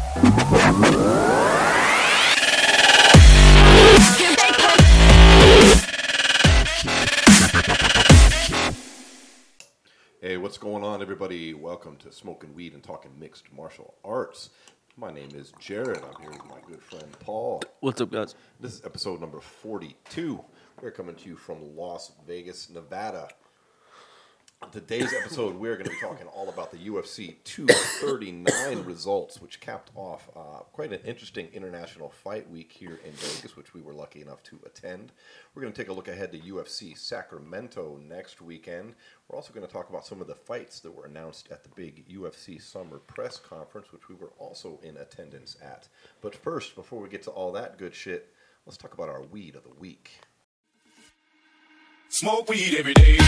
Hey, what's going on, everybody? Welcome to Smoking Weed and Talking Mixed Martial Arts. My name is Jared. I'm here with my good friend Paul. What's up, guys? This is episode number 42. We're coming to you from Las Vegas, Nevada. On today's episode, we're going to be talking all about the UFC 239 results, which capped off quite an interesting international fight week here in Vegas, which we were lucky enough to attend. We're going to take a look ahead to UFC Sacramento next weekend. We're also going to talk about some of the fights that were announced at the big UFC Summer Press Conference, which we were also in attendance at. But first, before we get to all that good shit, let's talk about our weed of the week. Smoke weed every day.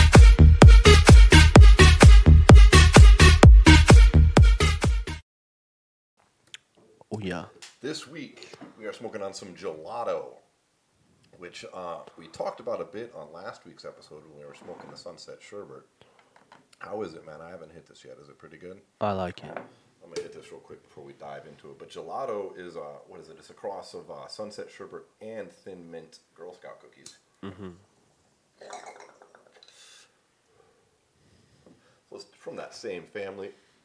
Oh, yeah. This week, we are smoking on some gelato, which we talked about a bit on last week's episode when we were smoking the Sunset Sherbet. How is it, man? I haven't hit this yet. Is it pretty good? I like it. I'm going to hit this real quick before we dive into it. But gelato is, what is it? It's a cross of Sunset Sherbet and Thin Mint Girl Scout cookies. Mm-hmm. So it's from that same family.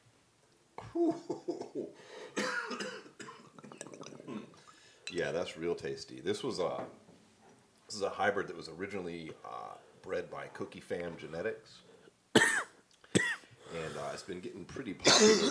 Yeah, that's real tasty. This is a hybrid that was originally bred by Cookie Fam Genetics, and it's been getting pretty popular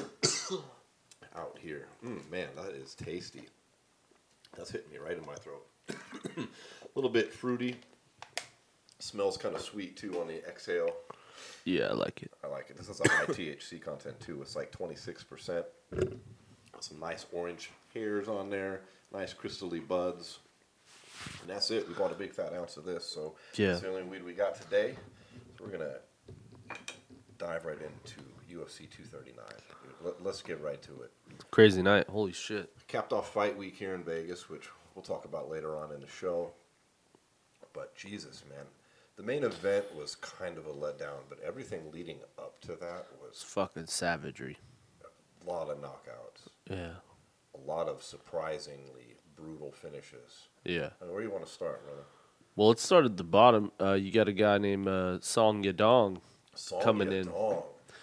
out here. Man, that is tasty. That's hitting me right in my throat. A little bit fruity. Smells kind of sweet too on the exhale. Yeah, I like it. I like it. This has a high THC content too. It's like 26%. Some nice orange hairs on there. Nice crystally buds. And that's it. We bought a big fat ounce of this. So Yeah. that's the only weed we got today. So we're going to dive right into UFC 239. Let's get right to it. Crazy night. Holy shit. Capped off fight week here in Vegas, which we'll talk about later on in the show. But Jesus, man. The main event was kind of a letdown, but everything leading up to that It's was fucking savagery. a lot of knockouts. Yeah. A lot of surprisingly brutal finishes. Yeah. And where do you want to start, brother? Well, let's start at the bottom. You got a guy named Song Yadong coming in. Ooh,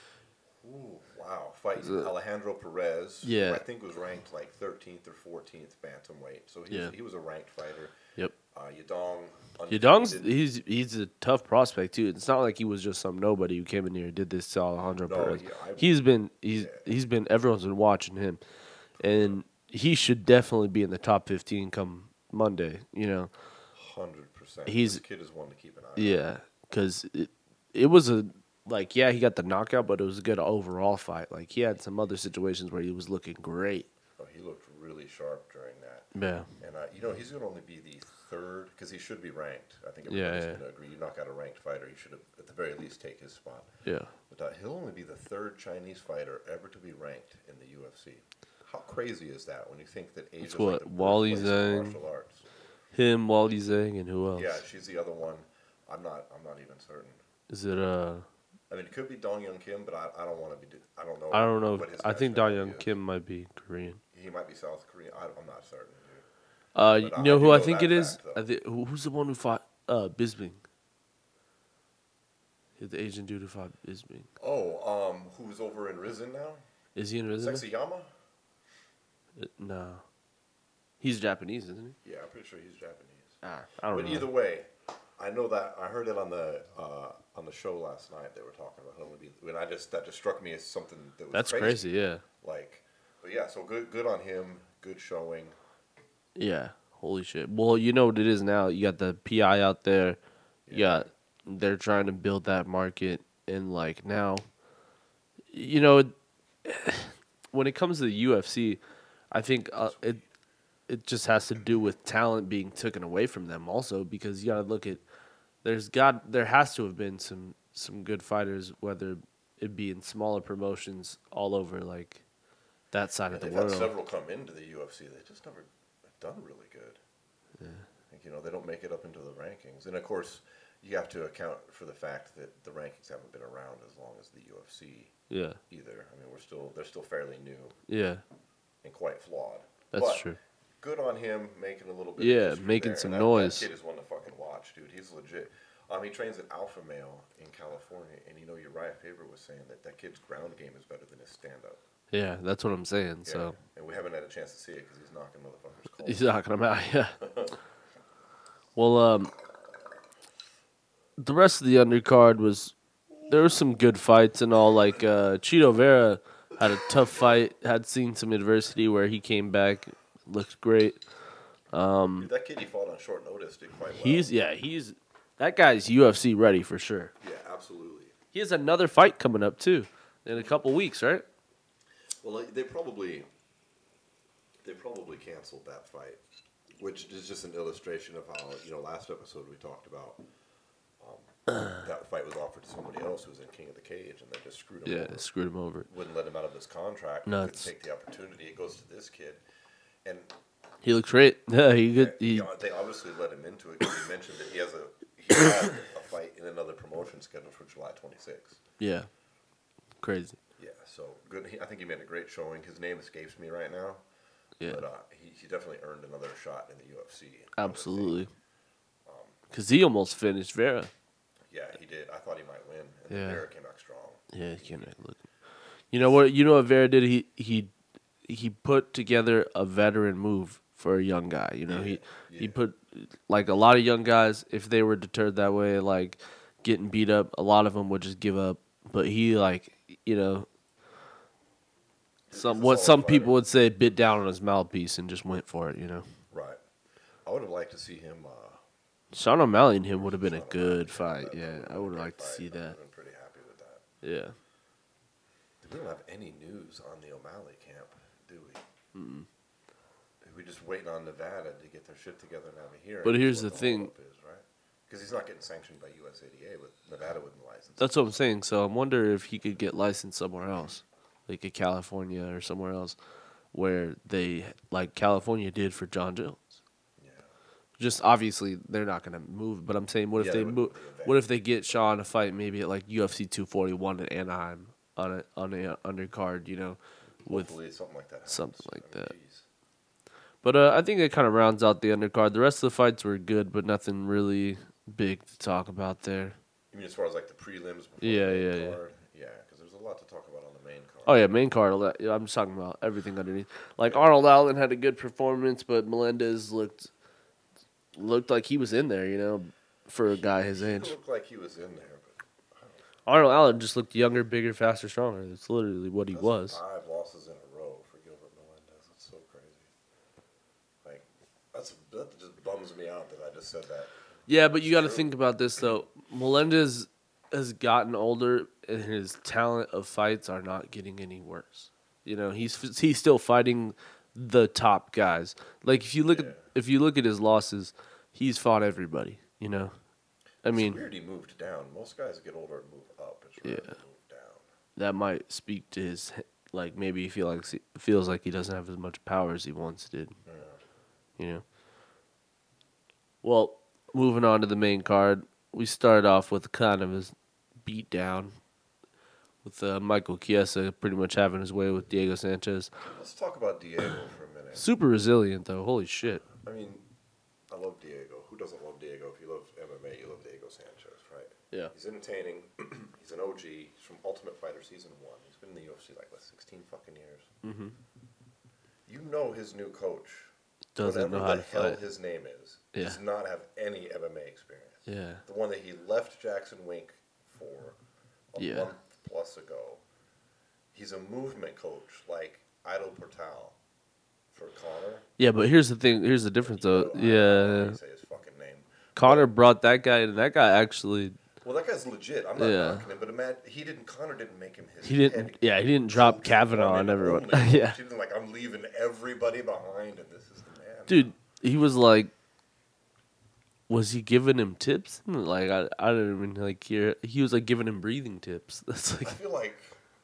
wow. Fighting Alejandro Perez, Yeah. who I think was ranked like 13th or 14th bantamweight. So he was a ranked fighter. Yep. Yadong. Yadong's undefeated. he's a tough prospect too. It's not like he was just some nobody who came in here and did this to Alejandro No, Perez. yeah, He's been everyone's been watching him, and he should definitely be in the top 15 come Monday. 100%. He's- This kid is one to keep an eye on. Yeah, because it was he got the knockout, but it was a good overall fight. Like, he had some other situations where he was looking great. Oh, he looked really sharp during that. Yeah. And, he's going to only be the third, because he should be ranked. I think Yeah, everybody's yeah. going to agree. You knock out a ranked fighter, he should have, at the very least, take his spot. Yeah. But he'll only be the third Chinese fighter ever to be ranked in the UFC. How crazy is that when you think that Asia's what, like the Wally birthplace of Zhang? martial arts? Him, Wally Zhang, and who else? Yeah, she's the other one. I'm not even certain. Is it I mean, it could be Dong Young Kim, but I don't want to be. I don't know. I don't know. what his I think Dong nationality Young is. Kim might be Korean. He might be South Korean. I'm not certain. Dude. You But, know I who do I know think that it is? fact, though. Who's the one who fought Bisping? The Asian dude who fought Bisping. Oh, who's over in Rizin now? Is he in Rizin? Sexyama? No. He's Japanese, isn't he? Yeah, I'm pretty sure he's Japanese. I don't But know. either way, I know that I heard it on the show last night. They were talking about how and that just struck me as something that was That's crazy, yeah. But yeah, so good on him. Good showing. Yeah. Holy shit. Well, you know what it is now. You got the PI out there. They're trying to build that market, and now, when it comes to the UFC, I think it just has to do with talent being taken away from them also, because you got to look at there has to have been some good fighters, whether it be in smaller promotions all over that side of the They've world. had several come into the UFC. They just never done really good. Yeah. They don't make it up into the rankings. And of course, you have to account for the fact that the rankings haven't been around as long as the UFC Yeah. either. I mean, they're still fairly new. Yeah. and quite flawed. That's But true. good on him making a little bit. Yeah, of history making there. some And noise. That kid is one to fucking watch, dude. He's legit. He trains at Alpha Male in California, and Uriah Faber was saying that kid's ground game is better than his stand up. Yeah, that's what I'm saying. Yeah. So And we haven't had a chance to see it because he's knocking motherfuckers cold. he's knocking them out. Yeah. Well, the rest of the undercard was there were some good fights and all. Like Cheeto Vera had a tough fight. Had seen some adversity where he came back, looked great. Dude, that kid he fought on short notice did quite well. He's that guy's UFC ready for sure. Yeah, absolutely. He has another fight coming up too in a couple weeks, right? Well, they probably canceled that fight, which is just an illustration of how last episode we talked about that fight was offered to somebody else who was in King of the Cage, and they just screwed him. Yeah, over. screwed him over. Wouldn't let him out of his contract. Nuts. Couldn't take the opportunity. It goes to this kid, and He looks great. Yeah, he good. they obviously let him into it because he mentioned that he had a fight in another promotion scheduled for July 26th. Yeah, crazy. Yeah, so good. I think he made a great showing. His name escapes me right now. Yeah, But he definitely earned another shot in the UFC. absolutely. Because he almost finished Vera. Yeah, he did. I thought he might win, and Yeah. then Vera came back strong. Yeah, he can't look. You know what? You know what Vera did? He put together a veteran move for a young guy. He put like a lot of young guys. If they were deterred that way, like getting beat up, a lot of them would just give up. But he some people would say bit down on his mouthpiece and just went for it. Right. I would have liked to see him. Sean O'Malley and him would have been a Sean good O'Malley. fight. Yeah, I would have liked to see I'd that. have been pretty happy with that. Yeah. We don't have any news on the O'Malley camp, do we? Mm-mm. We're just waiting on Nevada to get their shit together and have a hearing. But here's What the thing. holdup is, right? Because he's not getting sanctioned by USADA, but Nevada wouldn't license. That's what I'm saying. So I wonder if he could get licensed somewhere else, like in California or somewhere else, where they like California did for John Jones. Yeah. Just obviously they're not going to move, but I'm saying, what if Yeah, they they move? wouldn't be What if they get Sean a fight maybe at like UFC 241 in Anaheim on a undercard, with Hopefully something like that. Happens. something like that. Geez. But I think it kind of rounds out the undercard. The rest of the fights were good, but nothing really big to talk about there. You mean as far as like the prelims before Yeah, the main yeah. card? Yeah, because there's a lot to talk about on the main card. Oh yeah, main card. I'm just talking about everything underneath. Like Arnold Allen had a good performance, but Melendez looked like he was in there, for a guy his He age. looked like he was in there, but Arnold Allen just looked younger, bigger, faster, stronger. That's literally what he that's was. 5 losses in a row for Gilbert Melendez. That's so crazy. Like that just bums me out that I just said that. Yeah, but you got to True. think about this though. Melendez has gotten older, and his talent of fights are not getting any worse. He's still fighting the top guys. Like if you look at his losses, he's fought everybody. I mean, It's weird he moved down. Most guys get older and move up. It's rare to move down. that might speak to his like maybe he feels like he doesn't have as much power as he once did. Yeah. Well, moving on to the main card, we started off with kind of a beat down with Michael Chiesa pretty much having his way with Diego Sanchez. Let's talk about Diego for a minute. Super resilient though. Holy shit. I mean, I love Diego. Who doesn't love Diego? If you love MMA, you love Diego Sanchez, right? Yeah. He's entertaining. He's an OG. He's from Ultimate Fighter Season 1. He's been in the UFC like, 16 fucking years. Mm-hmm. You know his new coach Doesn't know how to whatever the hell fight. his name is, Yeah. does not have any MMA experience. Yeah. The one that he left Jackson Wink for a Yeah. month plus ago. He's a movement coach like Ido Portal for Connor. Yeah, but here's the thing. Here's the difference though. I don't know how Yeah. to say his fucking name. Connor brought that guy in, and that guy actually Well, that guy's legit. I'm not Yeah. knocking him, but Connor didn't make him his he didn't drop coach Kavanaugh one on and everyone. only coach. Yeah. He wasn't like, I'm leaving everybody behind, and this is the man. Dude, he was like, was he giving him tips? Like I didn't even like hear. He was like giving him breathing tips. That's I like feel like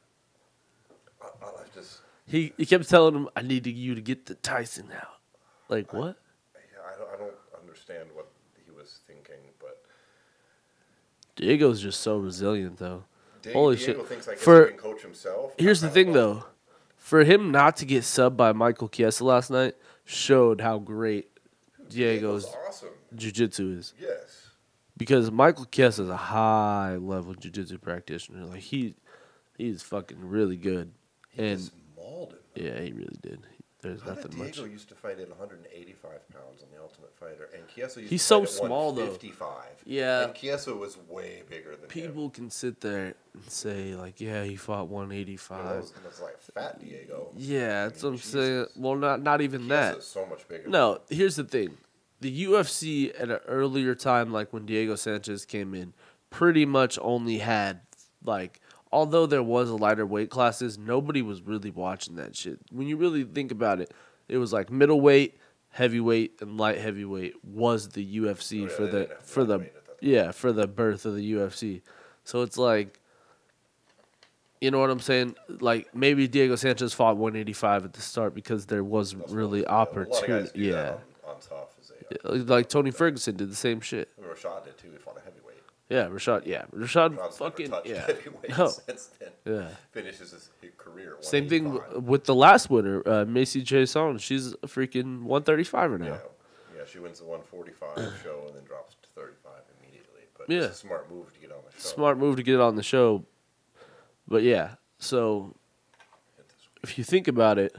I just he kept telling him, "I need you to get the Tyson out." Like what? I don't understand what he was thinking, but Diego's just so resilient though. Diego Holy Diego shit! thinks I guess For he can coach himself. here's the I don't thing know. though, for him not to get subbed by Michael Chiesa last night showed how great Diego's awesome. jiu-jitsu is. Yes. Because Michael Chiesa is a high-level jiu-jitsu practitioner. Like, he's fucking really good. He just mauled him. Yeah, he really did. There's How nothing did much. Diego used to fight at 185 pounds on The Ultimate Fighter, and Chiesa used He's to so fight at small, though. 155. Yeah. And Chiesa was way bigger than him. People can sit there and say, like, yeah, he fought 185. That's like fat Diego. Yeah, that's what I'm Jesus. saying. Well, not even that. Chiesa's so much bigger. No, here's the thing. The UFC at an earlier time, like when Diego Sanchez came in, pretty much only had, like, although there was a lighter weight classes, nobody was really watching that shit. When you really think about it, it was like middleweight, heavyweight, and light heavyweight was the UFC for the birth of the UFC. So it's like, you know what I'm saying? Like, maybe Diego Sanchez fought 185 at the start because there was really opportunity. Yeah. On tough as Like Tony Ferguson did the same shit. Rashad did too. He fought a heavyweight. Yeah, Rashad. Rashad's fucking never touched heavyweight No. since then. Yeah. Finishes his career at Same thing 185. with the last winner, Macy Jason. She's a freaking 135er now. Yeah, she wins the 145 show and then drops to 35 immediately. But Yeah. it's a smart move to get on the show. Smart move to get on the show. But yeah, so if you think about it,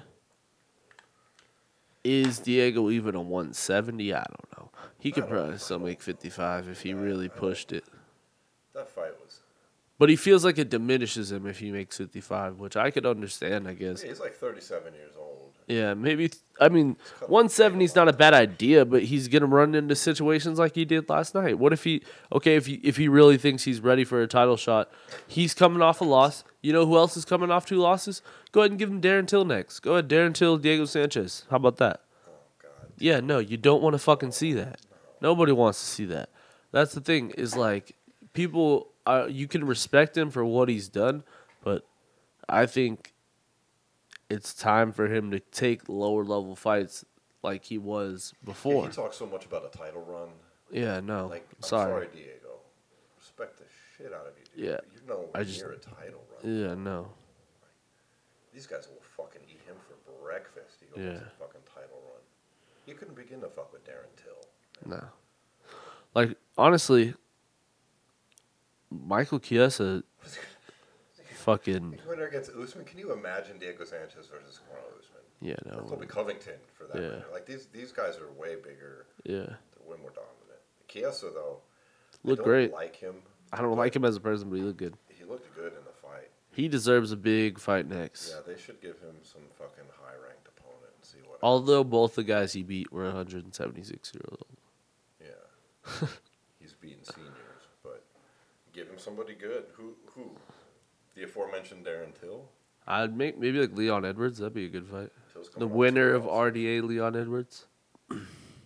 is Diego even a 170? I don't know. He could probably still make 55 if he really pushed it. That fight was... But he feels like it diminishes him if he makes 55, which I could understand, I guess. Yeah, he's like 37 years old. Yeah, maybe. I mean, 170 is not a bad idea, but he's gonna run into situations like he did last night. What if he? Okay, if he really thinks he's ready for a title shot, he's coming off a loss. You know who else is coming off 2 losses? Go ahead and give him Darren Till next. Go ahead, Darren Till, Diego Sanchez. How about that? Oh, God. Yeah, no, you don't want to fucking see that. Nobody wants to see that. That's the thing. Is like people. You can respect him for what he's done, but I think it's time for him to take lower level fights like he was before. Yeah, he talks so much about a title run. Yeah, no. Like, I'm sorry. sorry, Diego. Respect the shit out of you, dude. Yeah. You're nowhere near a title run. Yeah, no. These guys will fucking eat him for breakfast. He goes a fucking title run. You couldn't begin to fuck with Darren Till. No. Like, honestly, Michael Chiesa fucking... Winner against Usman. Can you imagine Diego Sanchez versus Kamaru Usman? Yeah, no. Or Colby Covington, for that matter. Like, these guys are way bigger. Yeah. They're way more dominant. Chiesa, though, Looked I don't great. like him. I don't like him as a person, but he looked good. He looked good in the fight. He deserves a big fight next. Yeah, they should give him some fucking high-ranked opponent and see what... Although both the guys he beat were 176 years old. Yeah. He's beaten seniors, but give him somebody good. Who? The aforementioned Darren Till? I'd make maybe like Leon Edwards. That'd be a good fight. Till's The coming off winner 2 of losses. RDA, Leon Edwards. RDA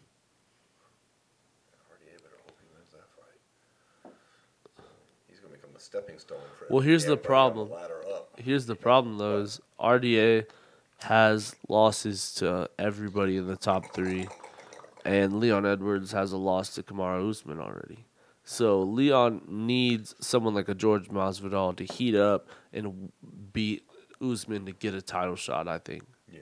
better hope he wins that fight. He's going to become the stepping stone for Well, here's the everybody problem. on the ladder up. Here's the problem, though, is RDA has losses to everybody in the top 3, and Leon Edwards has a loss to Kamaru Usman already. So Leon needs someone like a George Masvidal to heat up and beat Usman to get a title shot, I think. Yeah.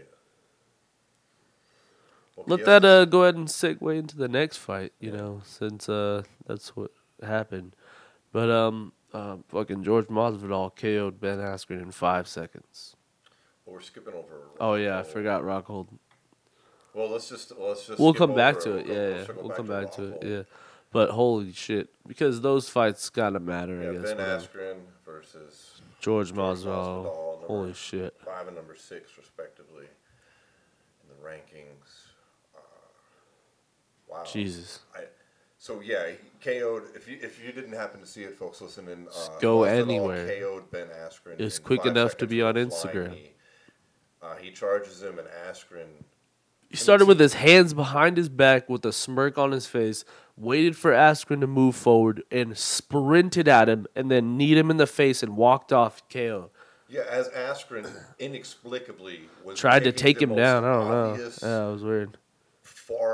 Well, Let Chiesa's- that go ahead and segue into the next fight, you know, since that's what happened. But fucking George Masvidal KO'd Ben Askren in 5 seconds. Well, we're skipping over... Oh yeah, I Rockhold. forgot Rockhold. Well, let's just We'll skip come back over to it. Yeah, circle we'll come back to it. Rockhold. Yeah, but holy shit, because those fights gotta matter. Yeah, I guess. Ben whatever. Askren versus George Masvidal, Masvidal. number Holy shit. 5 and number 6, respectively, in the rankings. Wow. Jesus. So yeah, he KO'd. If you didn't happen to see it, folks listening, Go Masvidal anywhere. KO'd Ben Askren. It's in quick 5 enough to seconds be on with a flying Instagram. knee. He charges him, and Askren. He started with his hands behind his back with a smirk on his face, waited for Askren to move forward, and sprinted at him, and then kneed him in the face and walked off KO. Yeah, as Askren inexplicably was Tried to taking take the him most down. I don't know. obvious, Yeah, it was weird.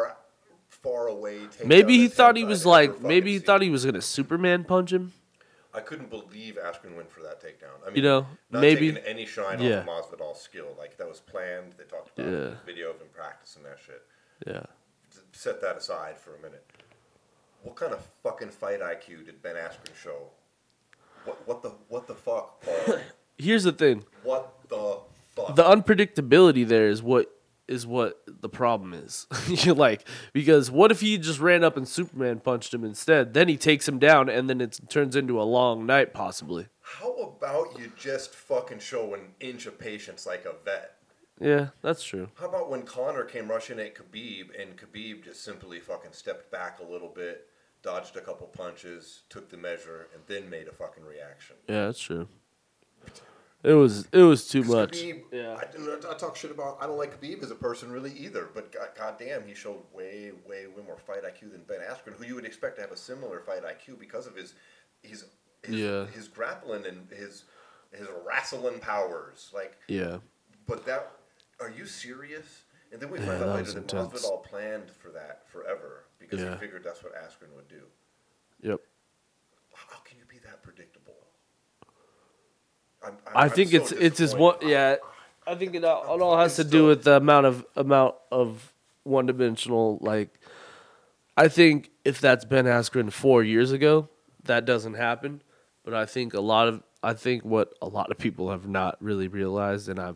far away. Maybe he thought he attempt was I'd like, ever maybe he fucking thought seen. he was gonna Superman punch him. I couldn't believe Askren went for that takedown. I mean, You know, not maybe taking any shine yeah. off of Masvidal's skill. Like, that was planned. They talked about Yeah. video of him practicing that shit. Yeah. Set that aside for a minute. What kind of fucking fight IQ did Ben Askren show? What the fuck, Paul? Here's the thing. What the fuck? The unpredictability there is what the problem is. You like, because what if he just ran up and Superman punched him instead? Then he takes him down, and then it turns into a long night, possibly. How about you just fucking show an inch of patience like a vet? Yeah, that's true. How about when Conor came rushing at Khabib, and Khabib just simply fucking stepped back a little bit, dodged a couple punches, took the measure, and then made a fucking reaction? Yeah, that's true. It was too much. Khabib, Yeah. I talk shit about. I don't like Khabib as a person really either, but goddamn, he showed way more fight IQ than Ben Askren, who you would expect to have a similar fight IQ because of his grappling and his wrestling powers. Like, Yeah. but that, are you serious? And then we find that out was later that intense. Masvidal planned for that forever because Yeah. he figured that's what Askren would do. Yep. How can you be that predictable? I think I'm so it's his one. disappointed. Yeah, I think it all has to do with the amount of one dimensional. Like, I think if that's Ben Askren 4 years ago, that doesn't happen. But I think what a lot of people have not really realized, and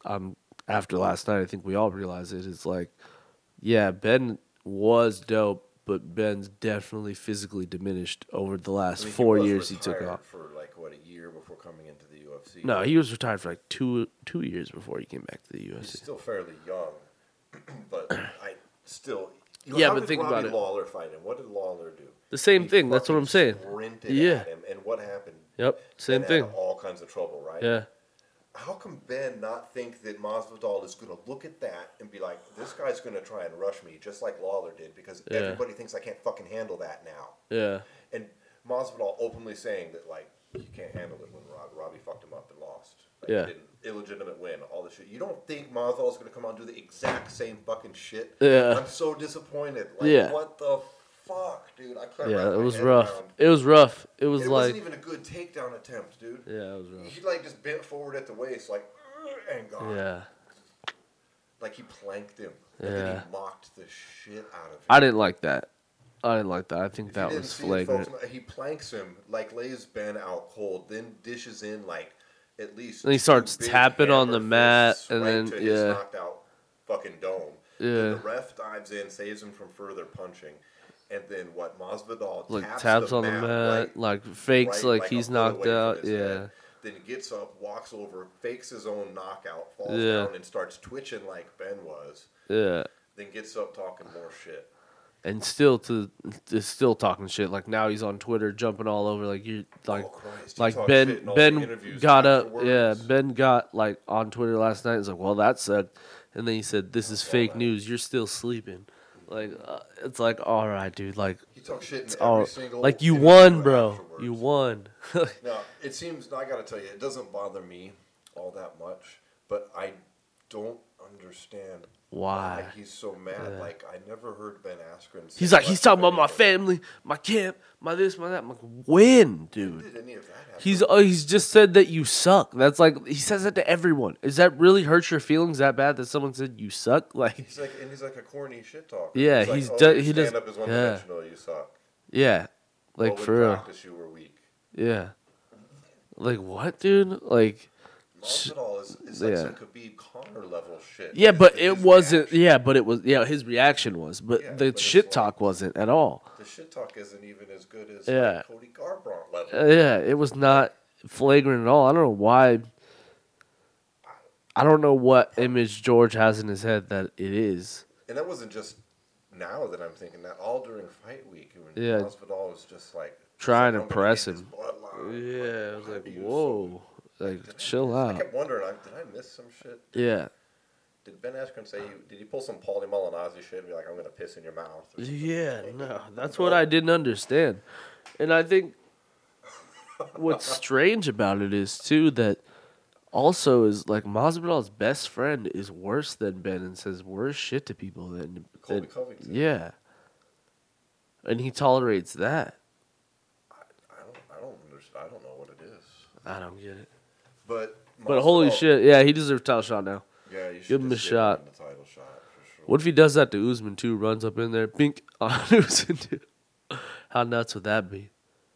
after last night, I think we all realize it. It's like, yeah, Ben was dope, but Ben's definitely physically diminished over the last I mean, 4 was years he took retired off. for like what, a year before coming into the UFC. No, he was retired for like two years before he came back to the UFC. He's still fairly young, but I still. Yeah, how but did think Robbie about it. Lawler fight him? What did Lawler do? The same He thing. That's what I'm fucking saying. Sprinted Yeah. at him, and what happened? Yep. Same Ben thing. Had all kinds of trouble, right? Yeah. How can Ben not think that Masvidal is going to look at that and be like, this guy's going to try and rush me just like Lawler did because Yeah. everybody thinks I can't fucking handle that now. Yeah. And Masvidal openly saying that, like, you can't handle it when Robbie fucked him up and lost. Like, Yeah. he didn't, illegitimate win, all this shit. You don't think Masvidal is going to come out and do the exact same fucking shit? Yeah. I'm so disappointed. Like, Yeah. what the fuck, dude? I can't Yeah. wrap It my was head rough. around. It was rough. It was It like. wasn't even a good takedown attempt, dude. Yeah, it was rough. He, like, just bent forward at the waist, like, and gone. Yeah. Like, he planked him. And then Yeah. he mocked the shit out of him. I didn't like that. I think If that you didn't was see it, flagrant. folks, he planks him, like lays Ben out cold, then dishes in like at least. Then he two starts big tapping on the hammer mat, fists and right then, to his yeah. knocked out fucking dome. Yeah. Then the ref dives in, saves him from further punching, and then what? Masvidal Like taps taps the on the mat, mat, right- like fakes right, like he's a foot knocked away from out. his Yeah. head. Then gets up, walks over, fakes his own knockout, falls Yeah. down, and starts twitching like Ben was. Yeah. Then gets up talking more shit. And still still talking shit. Like now he's on Twitter jumping all over like you like Oh, Christ. He like talked shit in all the Ben interviews got up yeah, afterwards. Ben got like on Twitter last night. He's like, well, that sucked. And then he said, this is fake news. You're still sleeping. Like it's like, all right, dude. Like He talked shit in it's every all single like you interview won, bro. afterwards. You won. Now, it seems, I gotta tell you, it doesn't bother me all that much, but I don't understand Why? he's so mad. Like, I never heard Ben Askren say He's like, much he's talking of about my anything. family, my camp, my this, my that. I'm like, when, dude? Did any of that happen? He's just said that you suck. That's like he says that to everyone. Is that really hurt your feelings that bad that someone said you suck? Like, He's like a corny shit talker. Yeah, he's he's like, do- oh, he your does- stand-up is one yeah. dimensional, you suck. yeah, like Well, in for real. practice, you were weak. Yeah, like what, dude? Like, Masvidal is like yeah. some Khabib Conor level shit. yeah, but His it wasn't. reaction- Yeah, but it was. Yeah, his reaction was, but Yeah, the but it's shit like- talk wasn't at all. The shit talk isn't even as good as Yeah. like Cody Garbrandt level. Yeah, it was not flagrant at all. I don't know why. I don't know what image George has in his head that it is. And that wasn't just now that I'm thinking that. All during fight week, when Yeah. Masvidal was just like Trying to "I'm gonna impress get this him." bloodline." Yeah, I was why like, are you whoa, like so- chill I out. kept wondering, did I miss some shit? Yeah. Did Ben Askren say did he pull some Paulie Malignaggi shit and be like, I'm gonna piss in your mouth? or something? Yeah, no, that's what I didn't understand. And I think what's strange about it is, too, that also is like Masvidal's best friend is worse than Ben and says worse shit to people than Colby Covington. yeah. And he tolerates that. I don't understand. I don't know what it is. I don't get it. But holy shit, yeah, he deserves a title shot now. Yeah, you should Give him a just shot. him the title shot for sure. What if he does that to Usman too? Runs up in there, bink on Usman too. How nuts would that be?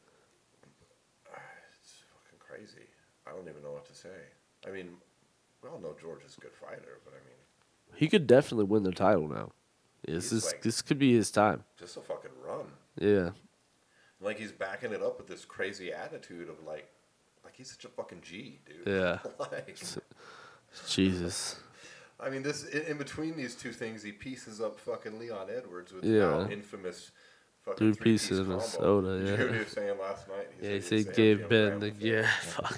It's fucking crazy. I don't even know what to say. I mean, we all know George is a good fighter, but I mean, he could definitely win the title now. This could be his time. Just a fucking run. Yeah. Like he's backing it up with this crazy attitude of like he's such a fucking G, dude. Yeah. Like, Jesus. I mean, this in between these two things, he pieces up fucking Leon Edwards with Yeah. now infamous fucking Three pieces in combo. a soda. Did you Yeah. hear what he was saying last night? He said he gave Ben the fuck.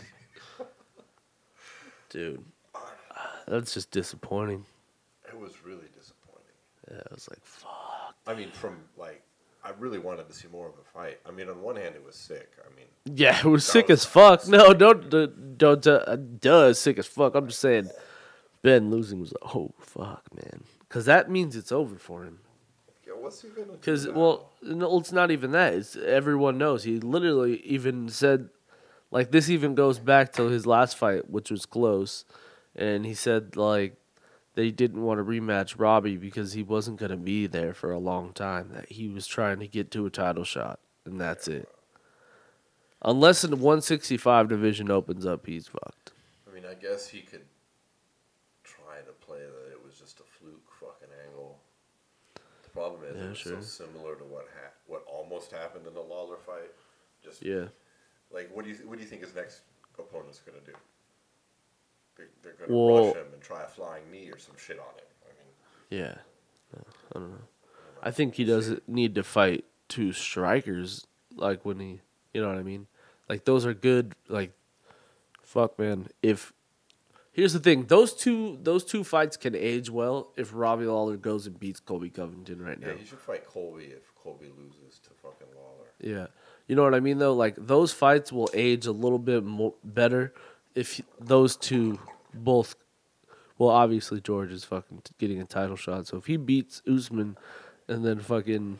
Dude, that's just disappointing. It was really disappointing. Yeah, I was like, fuck. I mean, I really wanted to see more of a fight. I mean, on one hand, it was sick. I mean, Yeah, it was sick as fuck. No, don't sick as fuck. I'm just saying, Ben losing was like, oh fuck, man, because that means it's over for him. yeah, what's he gonna do? Because now? no, it's not even that. It's everyone knows. He literally even said, like, this even goes back to his last fight, which was close, and he said like they didn't want to rematch Robbie because he wasn't gonna be there for a long time. That he was trying to get to a title shot, and that's it. Unless the 165 division opens up, he's fucked. I mean, I guess he could try to play that it was just a fluke fucking angle. The problem is it was so similar to what almost happened in the Lawler fight. Just like what do you think his next opponent's gonna do? They're gonna rush him and try a flying knee or some shit on him. I mean, yeah, I don't know. I think he doesn't need to fight two strikers like when he, you know what I mean? Like those are good. Like, fuck, man. Here's the thing, those two fights can age well if Robbie Lawler goes and beats Colby Covington right now. Yeah, he should fight Colby if Colby loses to fucking Lawler. Yeah, you know what I mean though. Like those fights will age a little bit better if those two both. Well, obviously George is fucking getting a title shot, so if he beats Usman, and then fucking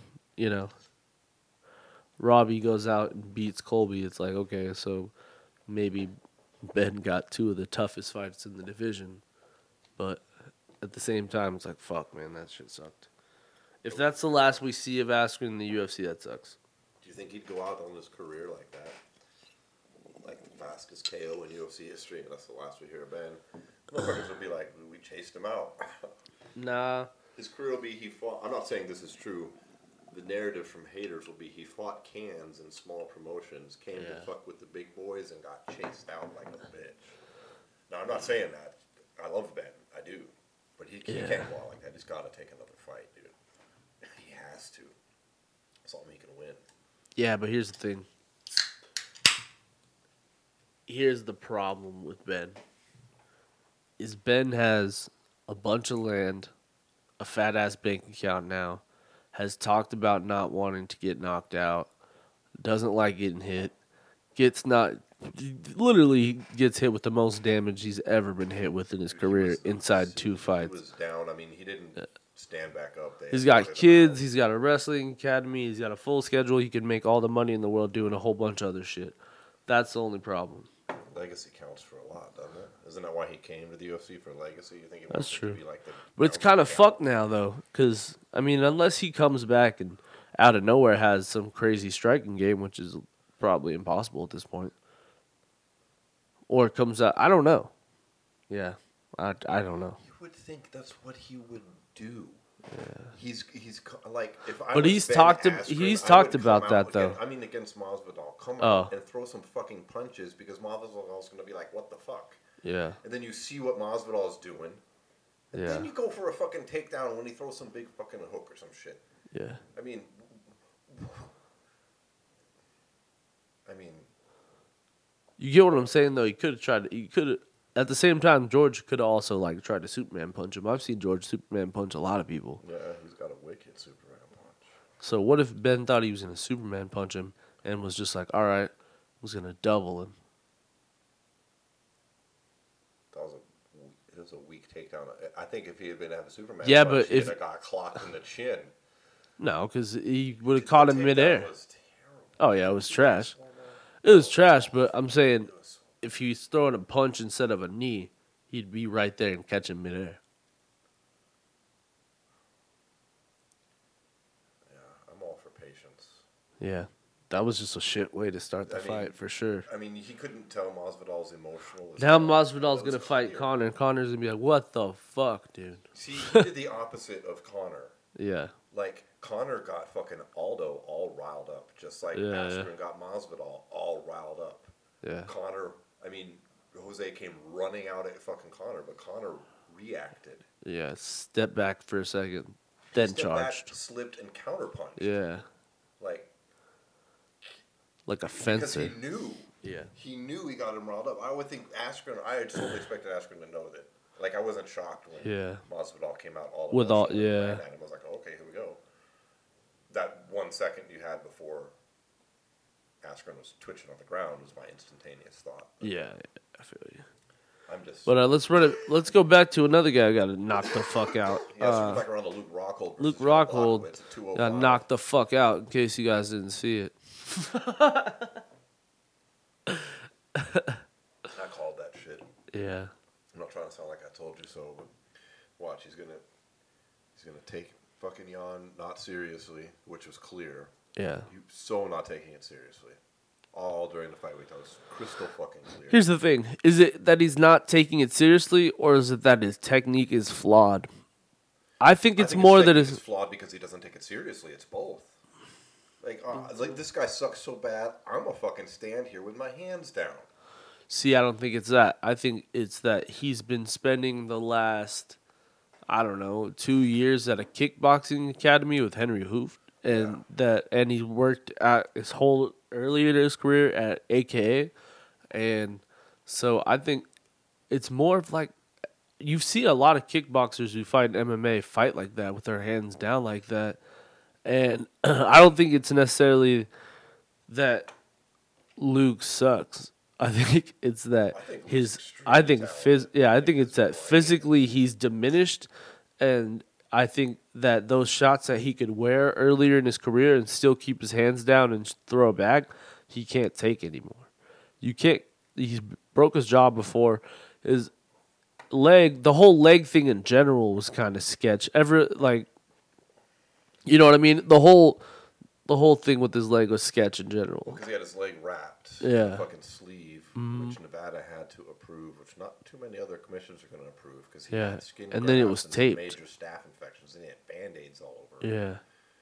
Robbie goes out and beats Colby, it's like okay, so maybe Ben got two of the toughest fights in the division, but at the same time, it's like, fuck, man, that shit sucked. If that's the last we see of Askren in the UFC, that sucks. Do you think he'd go out on his career like that? Like the fastest KO in UFC history, and that's the last we hear of Ben? Motherfuckers would be like, we chased him out. Nah. His career will be he fought. I'm not saying this is true. The narrative from haters will be he fought cans in small promotions, came to fuck with the big boys, and got chased out like a bitch. Now, I'm not saying that. I love Ben. I do. But he can't go out like that. He's got to take another fight, dude. He has to. That's all he can win. Yeah, but here's the thing. Here's the problem with Ben. Is Ben has a bunch of land, a fat-ass bank account now, has talked about not wanting to get knocked out, doesn't like getting hit, literally gets hit with the most damage he's ever been hit with in his career inside two fights. He was down. I mean, he didn't stand back up. He's got kids. He's got a wrestling academy. He's got a full schedule. He can make all the money in the world doing a whole bunch of other shit. That's the only problem. Legacy counts for a lot, doesn't it? Isn't that why he came to the UFC for legacy? You think That's true. To be like But it's kind of fucked now, though, because, I mean, unless he comes back and out of nowhere has some crazy striking game, which is probably impossible at this point, or it comes out, I don't know. Yeah, I don't know. You would think that's what he would do. Yeah. He's like if I. But was he's Ben talked. Askren, He's I talked would about come that out though. I mean, against Masvidal, come out and throw some fucking punches because Masvidal's going to be like, "What the fuck?" Yeah. And then you see what Masvidal is doing. And then you go for a fucking takedown when he throws some big fucking hook or some shit. Yeah. I mean, you get what I'm saying though. He could have tried. He could have. At the same time, George could have also like tried to Superman punch him. I've seen George Superman punch a lot of people. Yeah, he's got a wicked Superman punch. So what if Ben thought he was gonna Superman punch him and was just like, all right, I was gonna double him. It was a weak takedown. I think if he had been to have a Superman yeah, punch, but he if would have got clocked in the chin. No, because he would have caught him midair. Was oh yeah, it was trash. It was trash, but I'm saying if he's throwing a punch instead of a knee, he'd be right there and catch him midair. I'm all for patience. Yeah. That was just a shit way to start the fight, for sure. I mean, he couldn't tell Masvidal's emotional. Now Masvidal's It was going to fight clear. Conor, and Conor's going to be like, what the fuck, dude? See, he did the opposite of Conor. Yeah. Like, Conor got fucking Aldo all riled up, just like Yeah, Askren got Masvidal all riled up. Yeah. Conor, I mean, Jose came running out at fucking Conor, but Conor reacted. Yeah. Step back for a second, then Stepped charged. back, slipped, and counterpunched. Yeah. Like a Because fencer. he knew. Yeah. He knew he got him riled up. I would think Askren, I had totally expected Askren to know that. Like, I wasn't shocked when Masvidal came out all With all, emotional and yeah. ran at him. I was like, oh, okay, here we go. That 1 second you had before Askren was twitching on the ground was my instantaneous thought. Yeah, I feel you. I'm just. But let's run it. Let's go back to another guy who got knocked the fuck out. Yeah, so back around to Luke Rockhold. Luke versus Jan Rockhold Blachowicz at 205. got knocked the fuck out. In case you guys didn't see it. I called that shit. Yeah. I'm not trying to sound like I told you so, but watch, he's gonna take fucking Jan not seriously, which was clear. Yeah. He was so not taking it seriously. All during the fight week, that was crystal fucking clear. Here's the thing: is it that he's not taking it seriously, or is it that his technique is flawed? I think it's more that it's it's flawed because he doesn't take it seriously. It's both. Like this guy sucks so bad. I'm gonna fucking stand here with my hands down. See, I don't think it's that. I think it's that he's been spending the last, I don't know, 2 years at a kickboxing academy with Henry Hooft, and he worked at his whole earlier in his career at AKA, and so I think it's more of like you see a lot of kickboxers who fight in MMA fight like that with their hands down like that, and I don't think it's necessarily that Luke sucks. I think it's that I think it's that physically he's diminished, and I think that those shots that he could wear earlier in his career and still keep his hands down and throw it back, he can't take anymore. You can't. He's broke his jaw before. His leg, the whole leg thing in general was kind of sketch. You know what I mean? The whole thing with his leg was sketch in general. Because he had his leg wrapped. Yeah. In a fucking sleeve, which Nevada had to approve, which not too many other commissions are going to approve because he had skin and then it was grafts taped. Major staph infections, and he had Band-Aids all over. Yeah.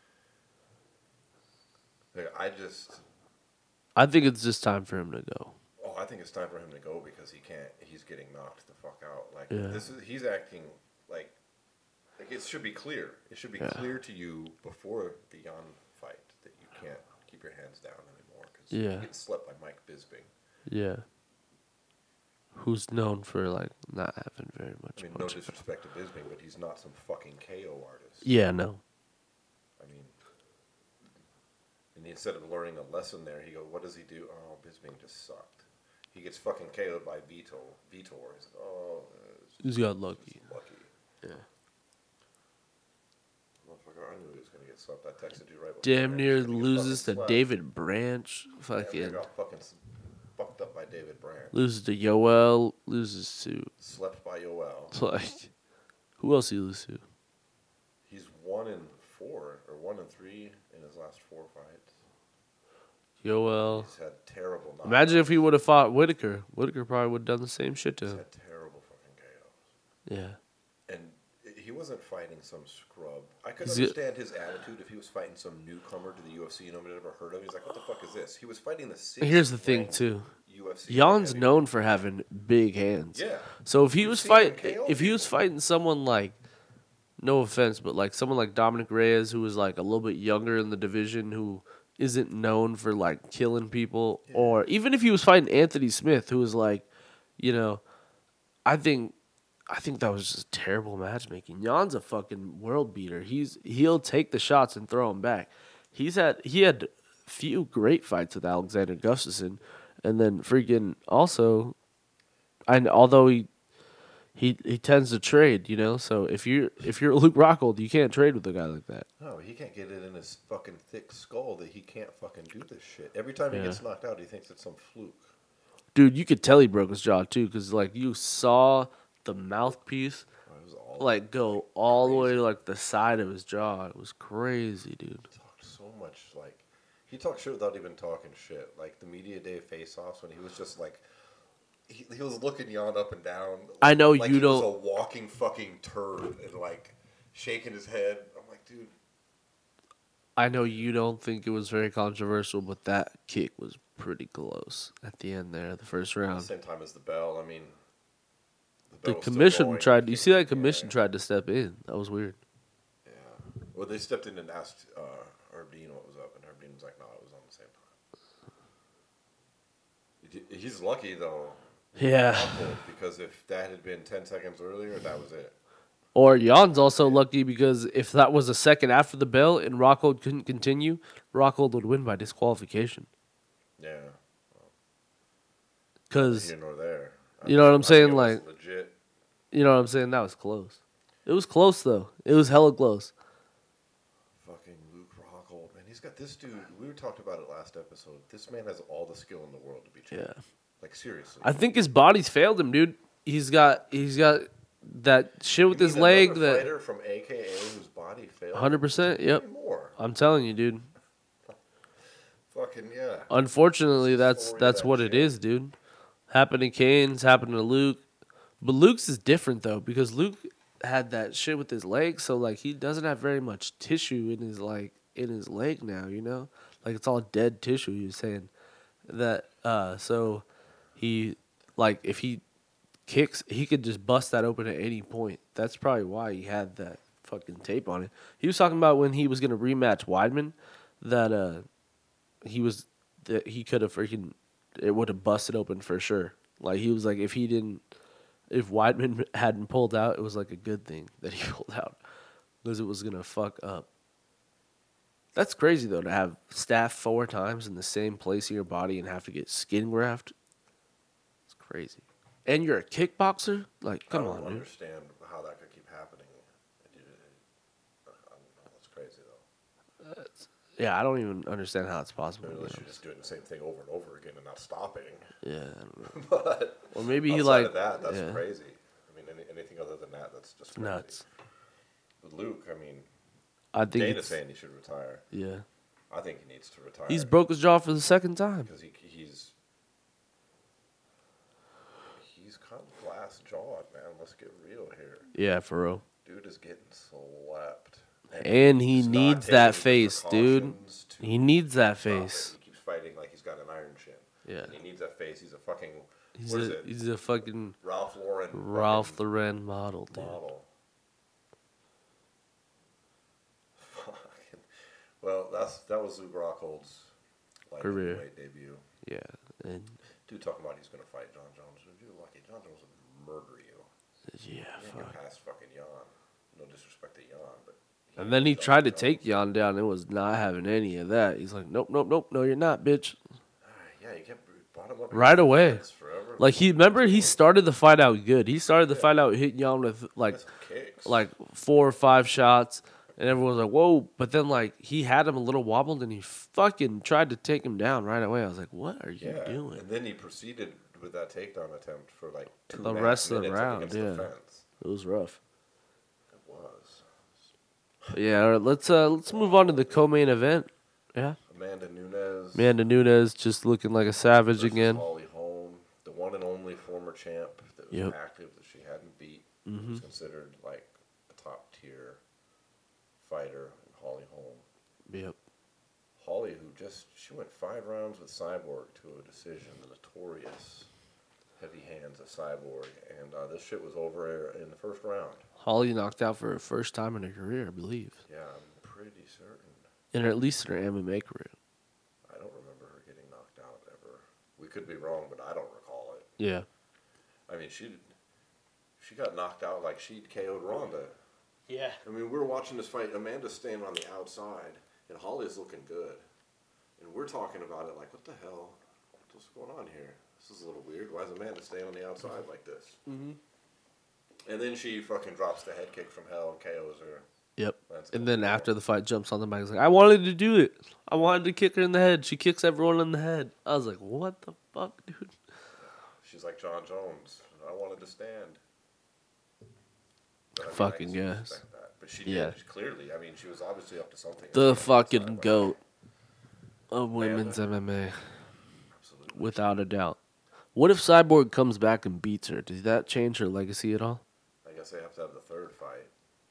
I I think it's just time for him to go. Oh, I think it's time for him to go because he can't. He's getting knocked the fuck out. Like he's acting like it should be clear. It should be clear to you before the Jan fight that you can't keep your hands down anymore because you get slept by Mike Bisping. Yeah. Who's known for not having very much. I mean, no disrespect to Bisping, but he's not some fucking KO artist. Yeah, no. I mean, and instead of learning a lesson there, he goes, "What does he do? Oh, Bisping just sucked. He gets fucking KO'd by Vitor. He's like, oh, He's got lucky. Lucky. Yeah. Motherfucker, I knew he was gonna get swept. I texted you right before. Damn near He's gonna get loses to fucking David Branch. swept. Fucking Yeah, got fucking fucked up by David Brandt. loses to Yoel. Loses to Slept by Yoel. who else he lose to? He's 1-4 or 1-3 in his last 4 fights. Yoel. He's had terrible knockouts. Imagine if he would have fought Whitaker. Whitaker probably would have done the same shit to He's him. had terrible fucking KOs. Yeah. And he wasn't fighting some scrub. I could understand his attitude if he was fighting some newcomer to the UFC nobody had ever heard of. He's like, what the fuck is this? He was fighting the sixth Here's the thing ranked too. UFC Jan's heavyweight. known for having big hands. Yeah. So if he You've was seen him fighting, KO if he was people. fighting someone like, no offense, but like someone like Dominic Reyes, who was like a little bit younger in the division, who isn't known for like killing people, or even if he was fighting Anthony Smith, who was like, I think that was just terrible matchmaking. Jan's a fucking world beater. He'll take the shots and throw them back. He had few great fights with Alexander Gustafsson, and then freaking also, and although he tends to trade, you know. So if you're Luke Rockhold, you can't trade with a guy like that. No, he can't get it in his fucking thick skull that he can't fucking do this shit. Every time he Yeah. gets knocked out, he thinks it's some fluke. Dude, you could tell he broke his jaw too, because like you saw the mouthpiece It was all like go all the way crazy. to like the side of his jaw. It was crazy, dude. Talked so much like he talked shit without even talking shit. Like the media day face-offs when he was just like he was looking Jan up and down. I know like you he was don't. a walking fucking turd and like shaking his head. I'm like, dude. I know you don't think it was very controversial, but that kick was pretty close at the end there, the first At the round. same time as the bell, I mean, the The bell was still commission going. tried. You see that Yeah. commission tried to step in. That was weird. Yeah. Well, they stepped in and asked Herb Dean what was up, and Herb Dean was like, "No, it was on the same time." He's lucky though. Yeah. Rockhold, because if that had been 10 seconds earlier, that was it. Or Jan's also lucky because if that was a second after the bell and Rockhold couldn't continue, Rockhold would win by disqualification. Yeah. Because Here nor there. you know what I'm I think saying, it was like legit. you know what I'm saying. That was close. It was close though. It was hella close. Fucking Luke Rockhold, man. He's got this dude. We talked about it last episode. This man has all the skill in the world to be champion. Yeah. Like seriously. I think his body's failed him, dude. He's got that shit with You his mean leg another that fighter from AKA whose body failed. 100%. Yep. More. I'm telling you, dude. Fucking yeah. Unfortunately, It's the that's story of that what it is, dude. Happened to Kane's, happened to Luke. But Luke's is different though because Luke had that shit with his leg, so like he doesn't have very much tissue in his leg now, you know? Like it's all dead tissue, he was saying. That so he like if he kicks, he could just bust that open at any point. That's probably why he had that fucking tape on it. He was talking about when he was gonna rematch Weidman that he could have freaking it would have busted open for sure. Like he was like if Weidman hadn't pulled out, it was like a good thing that he pulled out because it was gonna fuck up. That's crazy though to have staph 4 times in the same place in your body and have to get skin graft. It's crazy. And you're a kickboxer? Like, come I on, don't dude. understand how that could keep happening. I don't know. That's crazy though. Yeah, I don't even understand how it's possible. Maybe to be unless you're honest. just doing the same thing over and over again and not stopping. Yeah, I don't know. But Or maybe he outside like of that, that's yeah, crazy. I mean, anything other than that, that's just crazy. nuts. With Luke, I mean, I think Dana's it's, saying he should retire. yeah. I think he needs to retire. He's broke his jaw for the second time. because he's kind of glass jawed, man. Let's get real here. Yeah, for real. Dude is getting slept. And he he's not needs taking that the face, dude. precautions to He needs that stop it. face. He keeps fighting like he's got an iron chin. Yeah. And he needs that face. He's a fucking He's what is a it? he's a fucking Ralph Lauren Ralph fucking Lauren model, dude. model. Fucking. Well, that was Luke Rockhold's Career. lightweight debut. Yeah, and Dude talking about he's gonna fight John Jones. Dude, you're lucky. John Jones would murder you. yeah, You ain't fuck. gonna pass fucking Jan. No disrespect to Jan, but And then he John tried to Jones. take Jan down. It was not having any of that. He's like, nope, nope, nope. No, you're not, bitch. Yeah, you kept brought him up Right against the away. fence forever. Like he started the fight out good. He started the fight out hitting Jan with like That's kicks. 4 or 5 shots, and everyone was like, whoa. But then like he had him a little wobbled, and he fucking tried to take him down right away. I was like, what are you yeah, doing? and then he proceeded with that takedown attempt for like The 2.5 rest of the minutes round, against yeah. the fence. It was rough. It was. Yeah, all right, let's move on to the co-main event. Yeah, Amanda Nunes. Amanda Nunes just looking like a savage versus again. Holly Holm, the one and only former champ that was Yep. active that she hadn't beat. Mhm. Was considered like a top tier fighter in Holly Holm. Yep. Holly, she went 5 rounds with Cyborg to a decision, the notorious heavy hands of Cyborg, and this shit was over in the first round. Holly knocked out for her first time in her career, I believe, Yeah, I'm pretty certain. and at least in her MMA career. I don't remember her getting knocked out ever. We could be wrong, but I don't recall it. Yeah. I mean, she got knocked out like she'd KO'd Ronda. Yeah. I mean, we were watching this fight. Amanda's standing on the outside, and Holly's looking good. And we're talking about it like, what the hell? What's going on here? This is a little weird. Why is Amanda staying on the outside like this? Mm-hmm. And then she fucking drops the head kick from hell and KOs her. Yep. That's And cool. then after the fight, jumps on the mic. He's like, I wanted to do it. I wanted to kick her in the head. She kicks everyone in the head. I was like, what the fuck, dude? She's like John Jones. I wanted to stand. But, I mean, Fucking I can yes. respect that. But she Yeah. did, clearly. I mean, she was obviously up to something. The fucking GOAT of women's MMA. Absolutely. Without a doubt. What if Cyborg comes back and beats her? Does that change her legacy at all? I guess they have to have the third fight.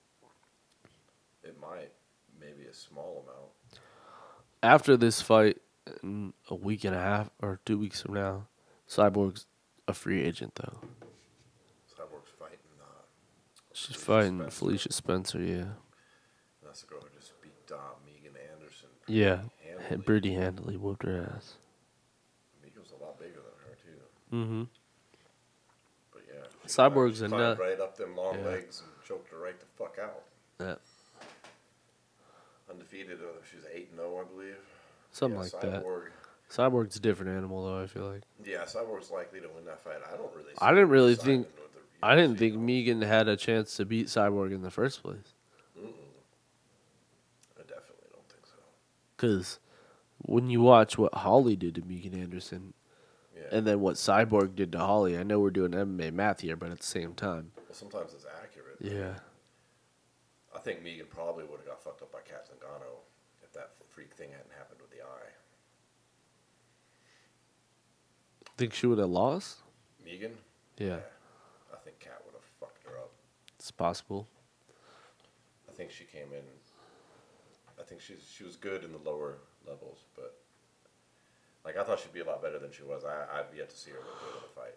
It might. Maybe a small amount. After this fight, in a week and a half or 2 weeks from now, Cyborg's a free agent, though. Cyborg's fighting. She's Felicia fighting Spencer. Felicia Spencer, yeah. That's the girl who just beat Megan Anderson. Yeah. Handily. Pretty handily whooped her ass. Megan's a lot bigger than her, too. Mm-hmm. But yeah. Cyborg's she a climbed nut. right up them long Yeah. legs and choked her right the fuck out. Yeah. Undefeated. She's 8-0, I believe. Something Yeah, like that. Cyborg. Cyborg's a different animal, though, I feel like. Yeah, Cyborg's likely to win that fight. I don't really. I didn't really Simon think. with the I didn't UFC, think though. Megan had a chance to beat Cyborg in the first place. I definitely don't think so. Because when you watch what Holly did to Megan Anderson, Yeah. and then what Cyborg did to Holly, I know we're doing MMA math here, but at the same time. Well, sometimes it's accurate. Yeah. I think Megan probably would have got fucked up by Kat Zingano if that freak thing hadn't happened with the eye. Think she would have lost? Megan? Yeah. I think Kat would have fucked her up. It's possible. I think she came in. I think she was good in the lower levels, but like I thought she'd be a lot better than she was. I've yet to see her look good in a fight.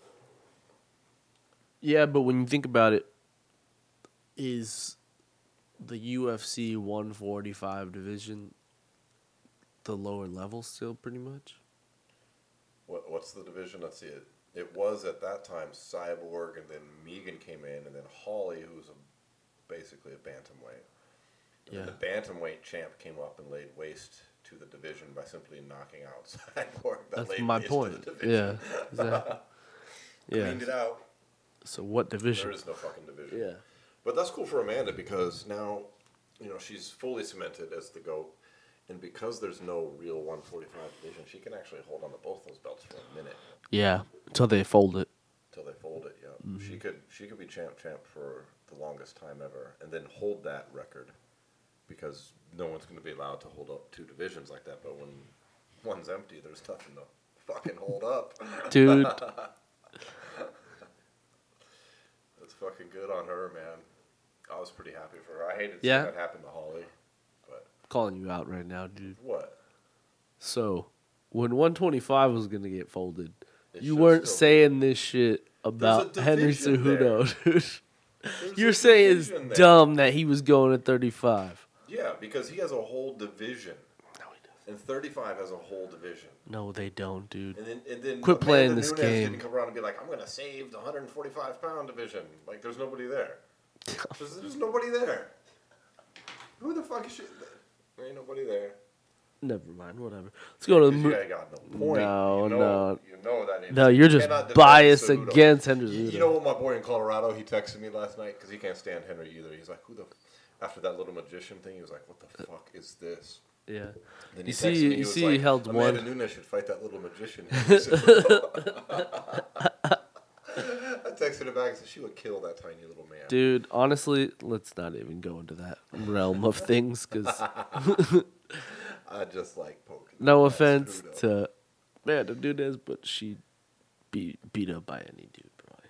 Yeah, but when you think about it, is the UFC 145 division the lower level still pretty much? What's the division? Let's see it. It was at that time Cyborg, and then Megan came in, and then Holly, who's basically a bantamweight. And Yeah. then the bantamweight champ came up and laid waste to the division by simply knocking out Cyborg. That's laid my waste point. To the division. Yeah. Exactly. Yeah. Cleaned it out. So what division? There is no fucking division. Yeah. But that's cool for Amanda because now, she's fully cemented as the GOAT. And because there's no real 145 division, she can actually hold on to both those belts for a minute Yeah. Until they fold it. until they fold it. Yeah, she could be champ for the longest time ever, and then hold that record because no one's going to be allowed to hold up two divisions like that. But when one's empty, there's nothing to fucking hold up. Dude. That's fucking good on her, man. I was pretty happy for her. I hated Yeah. seeing that happen to Holly. But Calling you out right now, dude. what? So, when 125 was going to get folded, It you should weren't still saying this shit about Henry division Cejudo, dude. There's You're a saying it's division there. dumb that he was going at 35. Yeah, because he has a whole division, No, he doesn't. and 35 has a whole division. No, they don't, dude. And then Quit Amanda playing this Nunes game. Didn't come around and be like, I'm gonna save the 145-pound division. Like, there's nobody there. There's nobody there. Who the fuck is she? There ain't nobody there. Never mind, whatever. Let's go to the 'Cause movie. you ain't got no point. No, you know, no. You know that ain't. No, you're you just cannot defend biased Cejudo. against Henry You Cejudo. know what, my boy in Colorado, he texted me last night because he can't stand Henry either. He's like, who the? After that little magician thing, he was like, what the fuck is this? Yeah. Then You he texted see- me, you was see like, he held Amanda one- Nunes should fight that little magician. I texted him back and said she would kill that tiny little man. Dude, honestly, let's not even go into that realm of things because I just like poking. no That's offense Cejudo. to Amanda Nunes, but she beat up by any dude, probably.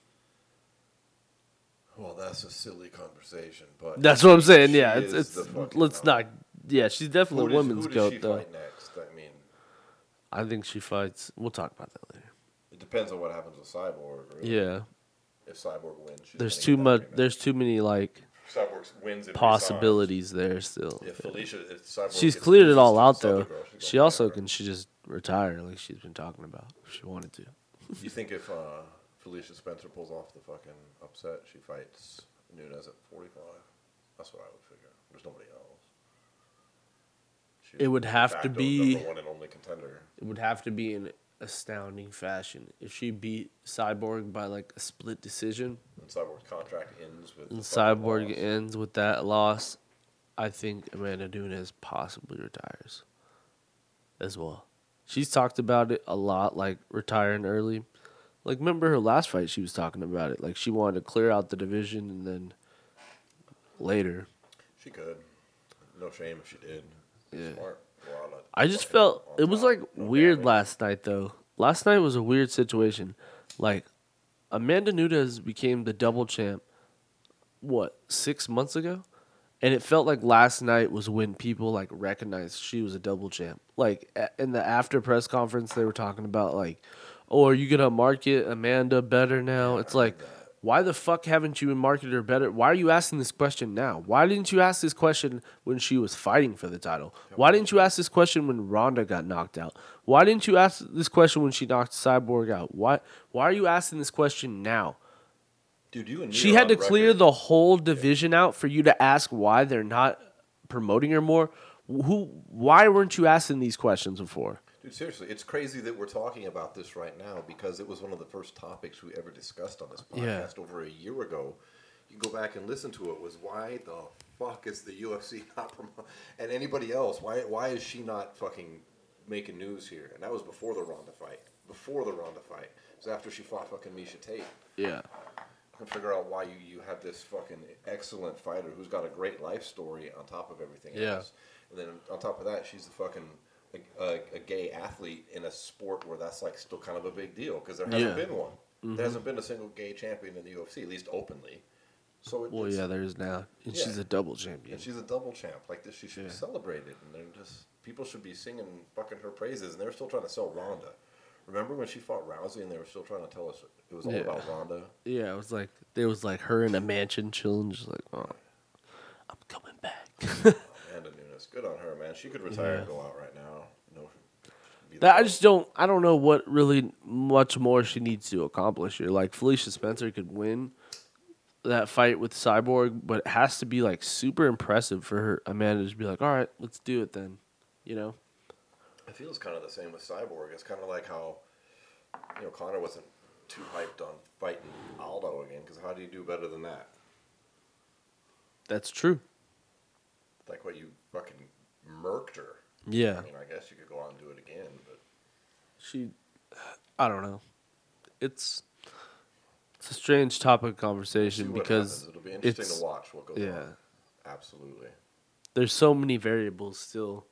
Well, that's a silly conversation, but That's what I'm saying. she Yeah, is it's the fucking let's goat. not. Yeah, she's definitely a women's who does goat she though. fight next? I mean, I think she fights. We'll talk about that later. it depends on what happens with Cyborg. Really. Yeah, If Cyborg wins, she's there's gonna too get that much. rematch. There's too many like If Cyborg wins and possibilities there still. resigns, if Cyborg She's gets cleared it loses all to out this other though. girl, she's She gonna also fight her. can. She just retire like she's been talking about if she wanted to. You think if Felicia Spencer pulls off the fucking upset, she fights Nunes at 45? That's what I would figure. There's nobody else. She's It would de have to facto be- number one and only contender. It would have to be in astounding fashion. If she beat Cyborg by like a split decision, And Cyborg's contract ends with and the fucking Cyborg loss. ends with that loss, I think Amanda Nunes possibly retires as well. She's talked about it a lot, like retiring early. Like, remember her last fight? She was talking about it. Like, she wanted to clear out the division, and then later. She could. No shame if she did. Yeah. Smart. Go out on- I just fucking felt on it was top. like No weird damage. last night though. Last night was a weird situation. Like Amanda Nunes became the double champ. What 6 months ago? And it felt like last night was when people like recognized she was a double champ. Like in the after press conference, they were talking about like, "Oh, are you gonna market Amanda better now?" It's like, why the fuck haven't you marketed her better? Why are you asking this question now? Why didn't you ask this question when she was fighting for the title? Why didn't you ask this question when Ronda got knocked out? Why didn't you ask this question when she knocked Cyborg out? Why are you asking this question now? Dude, you and me She are had to on clear record. the whole division out for you to ask why they're not promoting her more. Why weren't you asking these questions before? Dude, seriously, it's crazy that we're talking about this right now because it was one of the first topics we ever discussed on this Yeah. podcast over a year ago. You go back and listen to it. Was why the fuck is the UFC not promoting? And anybody else? Why is she not fucking making news here? And that was before the Ronda fight. Before the Ronda fight. It was after she fought fucking Misha Tate. Yeah. I can figure out why you have this fucking excellent fighter who's got a great life story on top of everything Yeah. else. And then on top of that, she's a fucking a gay athlete in a sport where that's like still kind of a big deal because there hasn't Yeah. been one. There hasn't been a single gay champion in the UFC, at least openly. So Well, yeah, there is now, and Yeah. she's a double champion. and she's a double champ. Like this, she should be Yeah. celebrated, and they're just people should be singing fucking her praises. And they're still trying to sell Ronda. Remember when she fought Rousey, and they were still trying to tell us it was all Yeah. about Ronda? Yeah, it was like there was like her in a mansion chilling, just like, oh, I'm coming back. Amanda Nunes, good on her, man. She could retire and Yeah. go out right now. No, be That the- I just don't. I don't know what really much more she needs to accomplish here. Like Felicia Spencer could win that fight with Cyborg, but it has to be like super impressive for her Amanda to be like, all right, let's do it then. You know? It feels kind of the same with Cyborg. It's kind of like how, Connor wasn't too hyped on fighting Aldo again, because how do you do better than that? That's true. Like what you fucking murked her. Yeah. I mean, I guess you could go out and do it again, but I don't know. It's a strange topic of see conversation what because happens. It'll be interesting it's to watch what goes yeah. on. Absolutely. There's so many variables still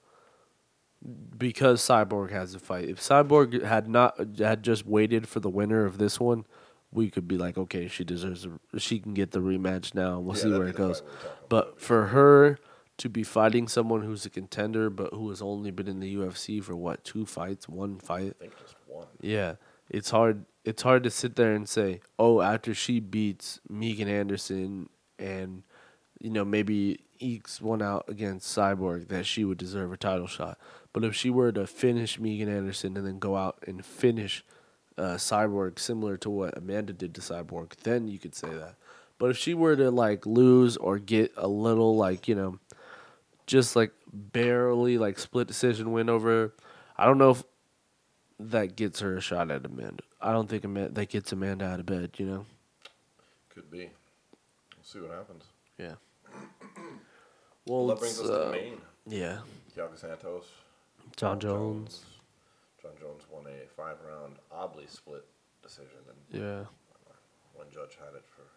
because Cyborg has a fight. If Cyborg had just waited for the winner of this one, we could be like, okay, she can get the rematch now, and we'll Yeah, see that'd where be it the goes. fight we were talking But about. for her to be fighting someone who's a contender, but who has only been in the UFC for what, 2 fights, 1 fight? I think just one. Yeah, it's hard. It's hard to sit there and say, oh, after she beats Megan Anderson and maybe ekes one out against Cyborg, that she would deserve a title shot. But if she were to finish Megan Anderson and then go out and finish Cyborg, similar to what Amanda did to Cyborg, then you could say that. But if she were to like lose or get a little just like barely like split decision win over her, I don't know if that gets her a shot at Amanda. I don't think that gets Amanda out of bed, Could be. We'll see what happens. Yeah. Well, Well, that brings us to the main. yeah. Thiago Santos. John Jones. John Jones won a 5-round, oddly split decision, and Yeah. one judge had it for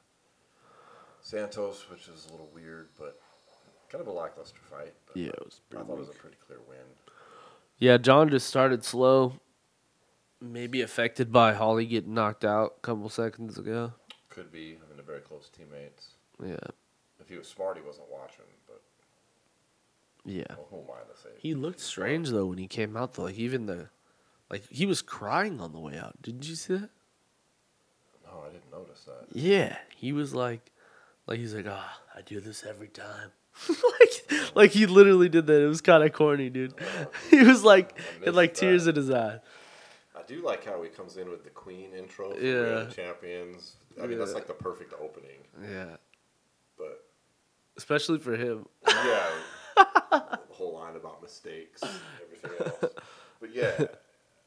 Santos, which is a little weird, but kind of a lackluster fight. But Yeah, it was I pretty thought it was a weak. pretty clear win. Yeah, John just started slow. Maybe affected by Holly getting knocked out a couple seconds ago. Could be. I mean, they're very close teammates. Yeah. If he was smart, he wasn't watching, but Yeah. well, who am I to say? He looked strange though when he came out though. Like he was crying on the way out. Didn't you see that? No, I didn't notice that. Yeah. He was like he's like, I do this every time. like he literally did that. It was kind of corny, dude. He was like had like missed tears that. in his eye. I do like how he comes in with the Queen intro for Yeah. We Are the Champions. I mean, that's Yeah. like the perfect opening. Yeah. But Especially for him. yeah, the whole line about mistakes, everything else. But yeah,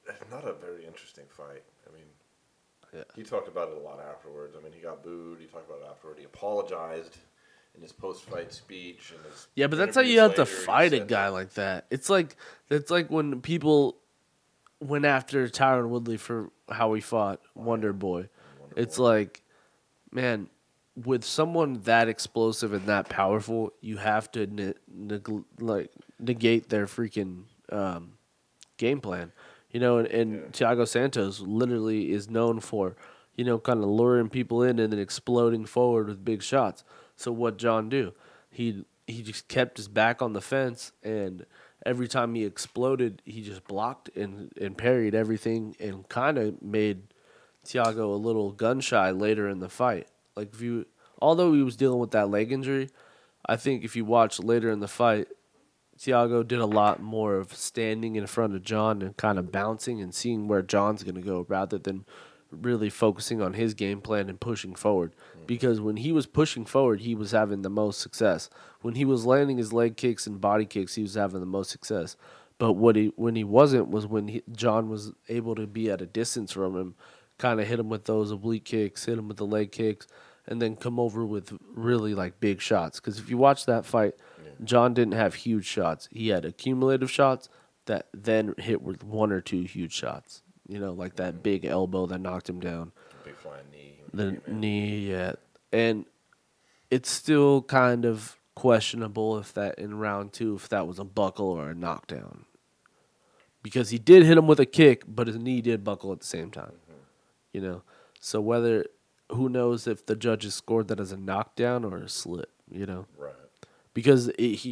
not a very interesting fight. I mean, Yeah. he talked about it a lot afterwards. I mean, he got booed. He talked about it afterward. He apologized in his post-fight speech and his Yeah, but that's how you interviews have to later. He fight a said guy like that. It's like when people went after Tyron Woodley for how he fought Wonder Boy. It's like, man, with someone that explosive and that powerful, you have to negate their freaking game plan. And Thiago Santos literally is known for, kind of luring people in and then exploding forward with big shots. So what John do? He just kept his back on the fence, and every time he exploded, he just blocked and parried everything and kind of made Thiago a little gun shy later in the fight. Like although he was dealing with that leg injury, I think if you watch later in the fight, Thiago did a lot more of standing in front of John and kind of bouncing and seeing where John's going to go rather than really focusing on his game plan and pushing forward. Because when he was pushing forward, he was having the most success. When he was landing his leg kicks and body kicks, he was having the most success. But when he wasn't was when John was able to be at a distance from him, kind of hit him with those oblique kicks, hit him with the leg kicks, and then come over with really like big shots. Because if you watch that fight, John didn't have huge shots. He had accumulative shots that then hit with one or two huge shots. Like that big elbow that knocked him down. big flying knee. The knee, yeah. And it's still kind of questionable if that in round 2, if that was a buckle or a knockdown. Because he did hit him with a kick, but his knee did buckle at the same time. So who knows if the judges scored that as a knockdown or a slip, Right. Because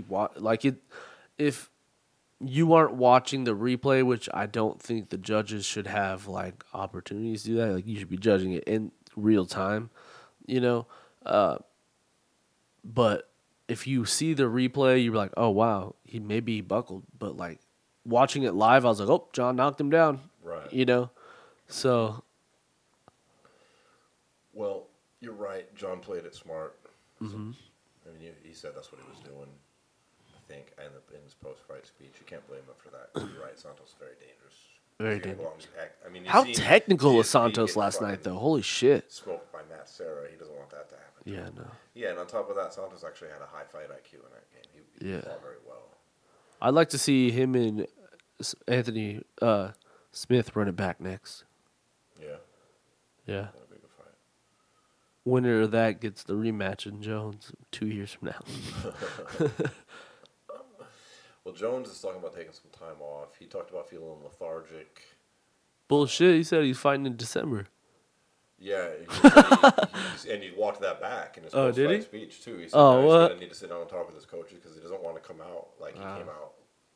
if you aren't watching the replay, which I don't think the judges should have like opportunities to do that. Like you should be judging it in real time, But if you see the replay, you're like, oh wow, he buckled. But like watching it live, I was like, oh, John knocked him down. Right. So. Well, you're right. John played it smart. Mm-hmm. I mean, he said that's what he was doing. I think, and in his post-fight speech, you can't blame him for that. You're right. Santos is very dangerous. Very dangerous. I mean, how technical was GSP Santos get last night, though? Holy shit. Smoked by Matt Serra. He doesn't want that to happen. Yeah, no. Yeah, and on top of that, Santos actually had a high fight IQ in that game. He fought very well. I'd like to see him and Anthony Smith run it back next. Yeah. Yeah. That'd be a good fight. Winner of that gets the rematch in Jones 2 years from now. Well, Jones is talking about taking some time off. He talked about feeling lethargic. Bullshit. He said he's fighting in December. Yeah, and he walked that back in his did he? post-fight speech too. He said he's going to need to sit down and talk with his coaches because he doesn't want to come out like he came out,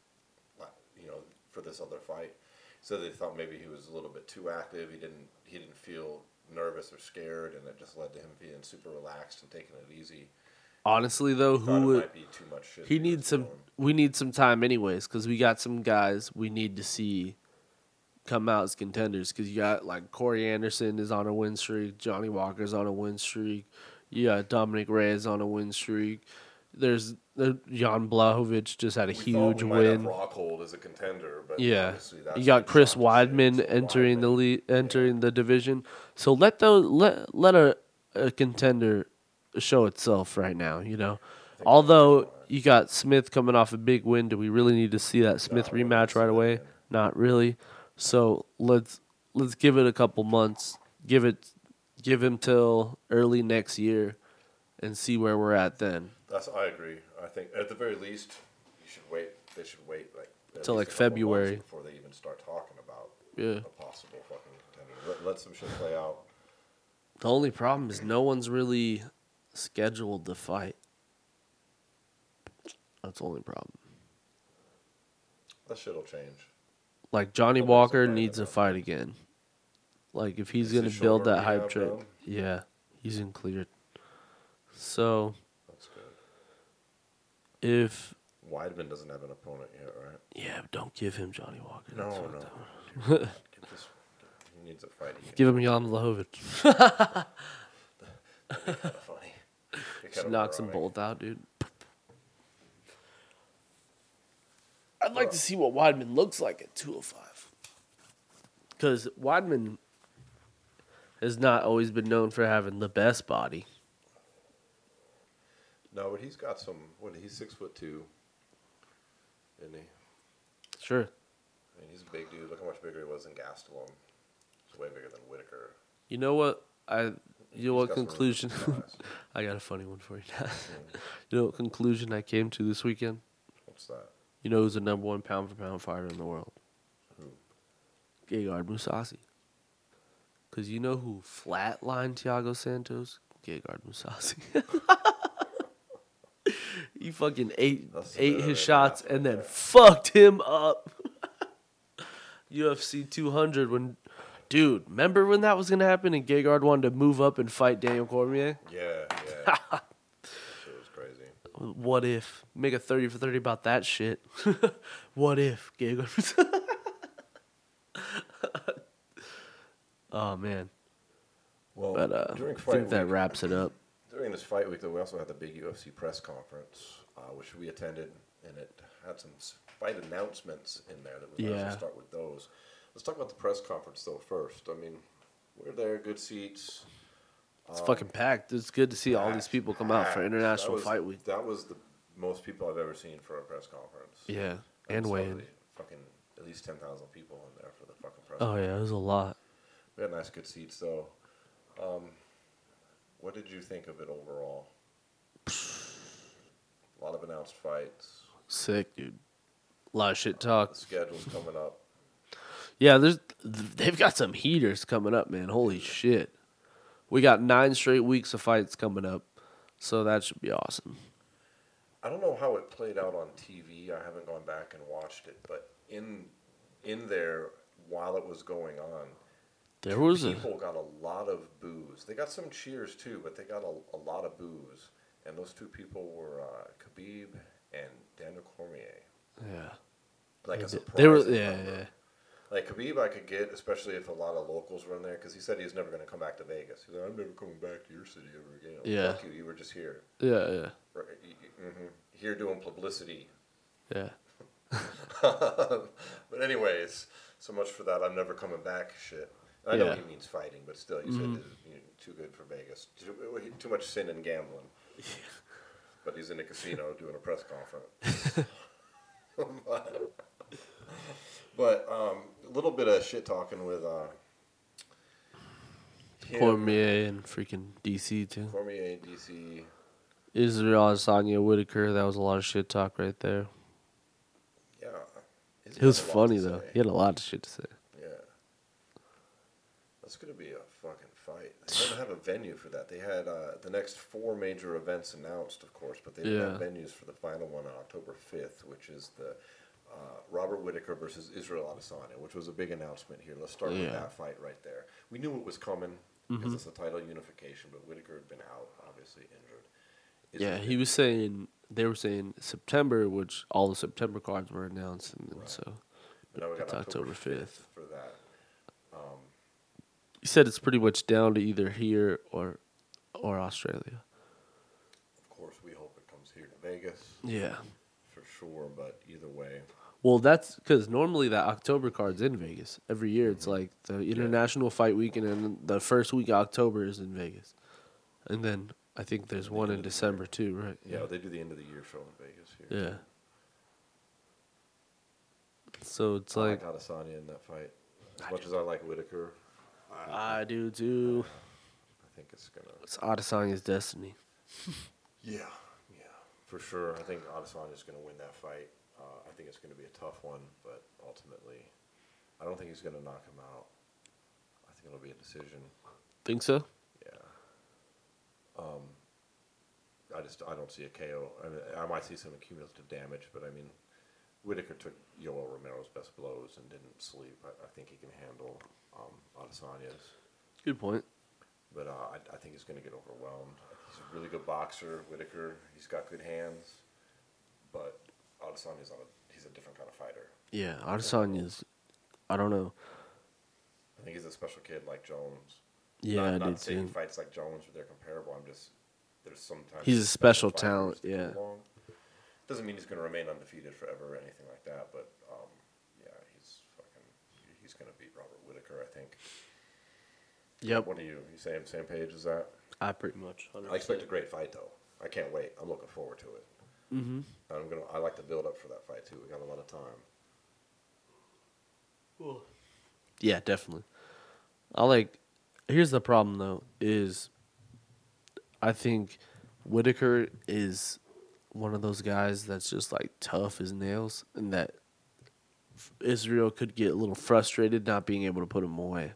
for this other fight. So they thought maybe he was a little bit too active. He didn't feel nervous or scared, and it just led to him being super relaxed and taking it easy. Honestly, though, might be too much shit he needs some. We need some time, anyways, because we got some guys we need to see come out as contenders. Because you got like Corey Anderson is on a win streak, Johnny Walker's on a win streak, you got Dominic Reyes on a win streak. There's Jan Blachowicz just had a huge win. Rockhold as a contender, but yeah, you got Chris Weidman entering the division. So let a contender show itself right now. Although you got Smith coming off a big win, do we really need to see that Smith rematch right away? Not really. So let's give it a couple months. Give him till early next year, and see where we're at then. I agree. I think at the very least, they should wait till like February before they even start talking about a possible fucking contender. Let some shit play out. The only problem is no one's really scheduled to fight. That's the only problem. That shit'll change. Like Johnny Walker needs to fight again. Like if he's gonna build that hype train, he's in cleared. So that's good. If Weidman doesn't have an opponent yet, right? Yeah, don't give him Johnny Walker. No. He needs a fight. Give him Jan Blachowicz. That'd be kind of funny. Just knock some bolt out, dude. I'd like to see what Weidman looks like at 205. Because Weidman has not always been known for having the best body. No, but he's got some. He's 6'2", isn't he? Sure. I mean, he's a big dude. Look how much bigger he was than Gastelum. He's way bigger than Whitaker. You know what? He's What got some conclusion? really good size. I got a funny one for you. You know what conclusion I came to this weekend? What's that? You know who's the number one pound for pound fighter in the world? Who? Gegard Mousasi. Because you know who flatlined Thiago Santos? Gegard Mousasi. He fucking ate his shots and then fucked him up. UFC 200 when... Dude, remember when that was going to happen and Gegard wanted to move up and fight Daniel Cormier? Yeah. That shit was crazy. What if? Make a 30 for 30 about that shit. What if? Gegard? Oh, man. Well, But during I fight think that week, wraps it up. During this fight week, though, we also had the big UFC press conference, which we attended, and it had some fight announcements in there. That we might as well start with those. Let's talk about the press conference, though, first. I mean, we're there, good seats. It's fucking packed. It's good to see all these people come out for International Fight Week. That was the most people I've ever seen for a press conference. Yeah, and weigh-in. Fucking at least 10,000 people in there for the fucking press Oh, conference. yeah, it was a lot. We had nice, good seats, though. What did you think of it overall? A lot of announced fights. Sick, dude. A lot of shit talk. The schedule's coming up. Yeah, they've got some heaters coming up, man. Holy shit. We got 9 straight weeks of fights coming up, so that should be awesome. I don't know how it played out on TV. I haven't gone back and watched it, but in there while it was going on, people got a lot of boos. They got some cheers too, but they got a lot of boos. And those two people were Khabib and Daniel Cormier. Yeah. Like a surprise. They were, yeah. Like Khabib, I could get, especially if a lot of locals were in there, because he said he was never going to come back to Vegas. He's like, I'm never coming back to your city ever again. Yeah. Fuck you, you were just here. Yeah. Right, here doing publicity. Yeah. But anyways, so much for that. I'm never coming back shit. I know he means fighting, but still, you said too good for Vegas. Too much sin and gambling. But he's in a casino doing a press conference. But a little bit of shit talking with Cormier and freaking DC too. Cormier and DC. Israel Adesanya Whitaker. That was a lot of shit talk right there. Yeah. It was funny though. He had a lot of shit to say. Yeah. That's gonna be a fucking fight. They don't have a venue for that. They had the next 4 major events announced, of course, but they didn't have venues for the final one on October 5th, which is the Robert Whitaker versus Israel Adesanya, which was a big announcement here. Let's start with that fight right there. We knew it was coming because it's a title unification, but Whitaker had been out, obviously injured. He was saying, they were saying September, which all the September cards were announced, and so But now we got it's October 5th. for that. He said it's pretty much down to either here or Australia. Of course, we hope it comes here to Vegas. Yeah. For sure, but either way. Well, that's because normally that October card's in Vegas. Every year it's like the International Fight Weekend, and the first week of October is in Vegas. And then I think there's one in December too, right? Yeah, they do the end of the year show in Vegas here. Yeah. So it's I like... like Adesanya in that fight. As much as I like Whitaker, I do too. I think it's going to... It's Adesanya's destiny. Yeah, for sure. I think Adesanya's going to win that fight. I think it's going to be a tough one, but ultimately, I don't think he's going to knock him out. I think it'll be a decision. Think so? Yeah. I don't see a KO. I mean, I might see some cumulative damage, but I mean, Whitaker took Yoel Romero's best blows and didn't sleep. I think he can handle Adesanya's. Good point. But I think he's going to get overwhelmed. He's a really good boxer, Whitaker. He's got good hands. But Adesanya's he's a different kind of fighter. Yeah, Adesanya's... I don't know. I think he's a special kid like Jones. Yeah, I do not saying too. he fights like Jones or they're comparable. There's sometimes... He's a special fighters talent, that yeah. come along. Doesn't mean he's going to remain undefeated forever or anything like that, but going to beat Robert Whitaker, I think. Yep. What are you? You same page as that? I pretty much. 100%. I expect a great fight, though. I can't wait. I'm looking forward to it. Mm-hmm. I like to build up for that fight too. We got a lot of time. Cool. Yeah, definitely. I like. Here's the problem though: is I think Whitaker is one of those guys that's just like tough as nails, and that Israel could get a little frustrated not being able to put him away.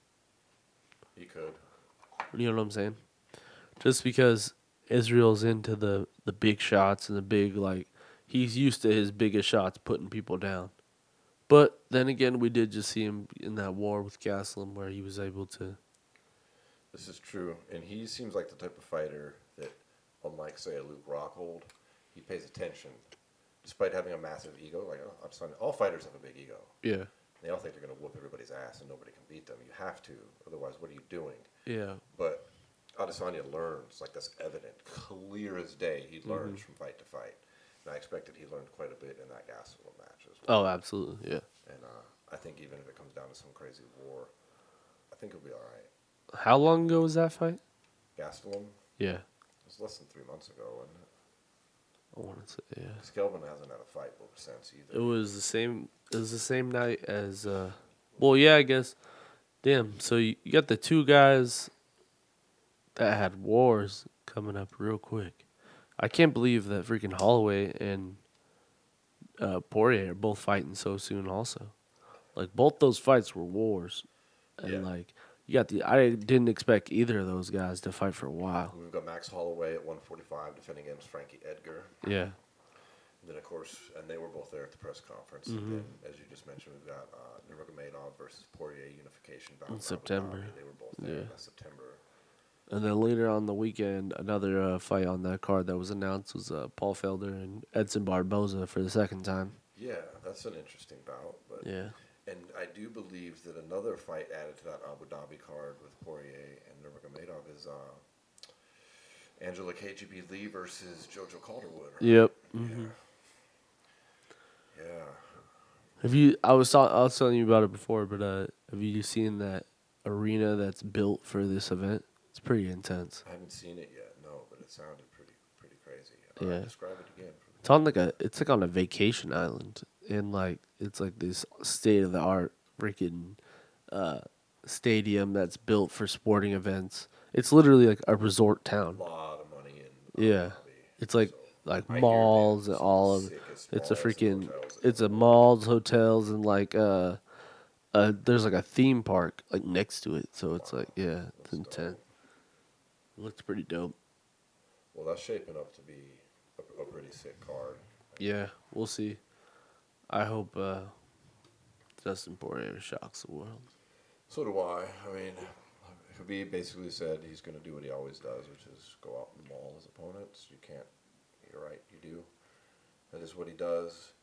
He could. You know what I'm saying? Just because Israel's into the big shots and the big, like, he's used to his biggest shots putting people down. But then again, we did just see him in that war with Gastelum where he was able to. This is true, and he seems like the type of fighter that, unlike say a Luke Rockhold, he pays attention, despite having a massive ego. Like all fighters have a big ego. Yeah. They all think they're going to whoop everybody's ass and nobody can beat them. You have to, otherwise, what are you doing? Yeah. But Adesanya learns, like that's evident, clear as day. He learns from fight to fight, and I expected he learned quite a bit in that Gastelum match as well. Oh, absolutely, yeah. And I think even if it comes down to some crazy war, I think it'll be all right. How long ago was that fight? Gastelum? Yeah. It was less than 3 months ago, wasn't it? I want to say, yeah. Because Kelvin hasn't had a fight since either. It was the same. It was the same night as. Well, yeah, I guess. Damn. So you got the two guys that had wars coming up real quick. I can't believe that freaking Holloway and Poirier are both fighting so soon. Also, like both those fights were wars, and like you got the. I didn't expect either of those guys to fight for a while. We've got Max Holloway at 145 defending against Frankie Edgar. Yeah. And then, of course, and they were both there at the press conference. And then, as you just mentioned, we've got Nurmagomedov versus Poirier unification bout In September. They were both there in September. And then later on the weekend, another fight on that card that was announced was Paul Felder and Edson Barboza for the second time. Yeah, that's an interesting bout. But yeah. And I do believe that another fight added to that Abu Dhabi card with Poirier and Nurmagomedov is Angela KGB Lee versus Jojo Calderwood. Yep. Mm-hmm. Yeah. Have you? I was telling you about it before, but have you seen that arena that's built for this event? It's pretty intense. I haven't seen it yet, no, but it sounded pretty crazy. Yeah. Describe it again. It's like on a vacation island, and like it's like this state of the art freaking stadium that's built for sporting events. It's literally like a resort town. A lot of money in. Yeah, it's like malls and all of. It's a freaking. It's a malls, hotels, and like there's like a theme park like next to it. So it's like it's intense. It looks pretty dope. Well, that's shaping up to be a pretty sick card. Yeah, we'll see. I hope Dustin Poirier shocks the world. So do I. I mean, Khabib basically said he's going to do what he always does, which is go out and maul his opponents. You can't. You're right. You do. That is what he does.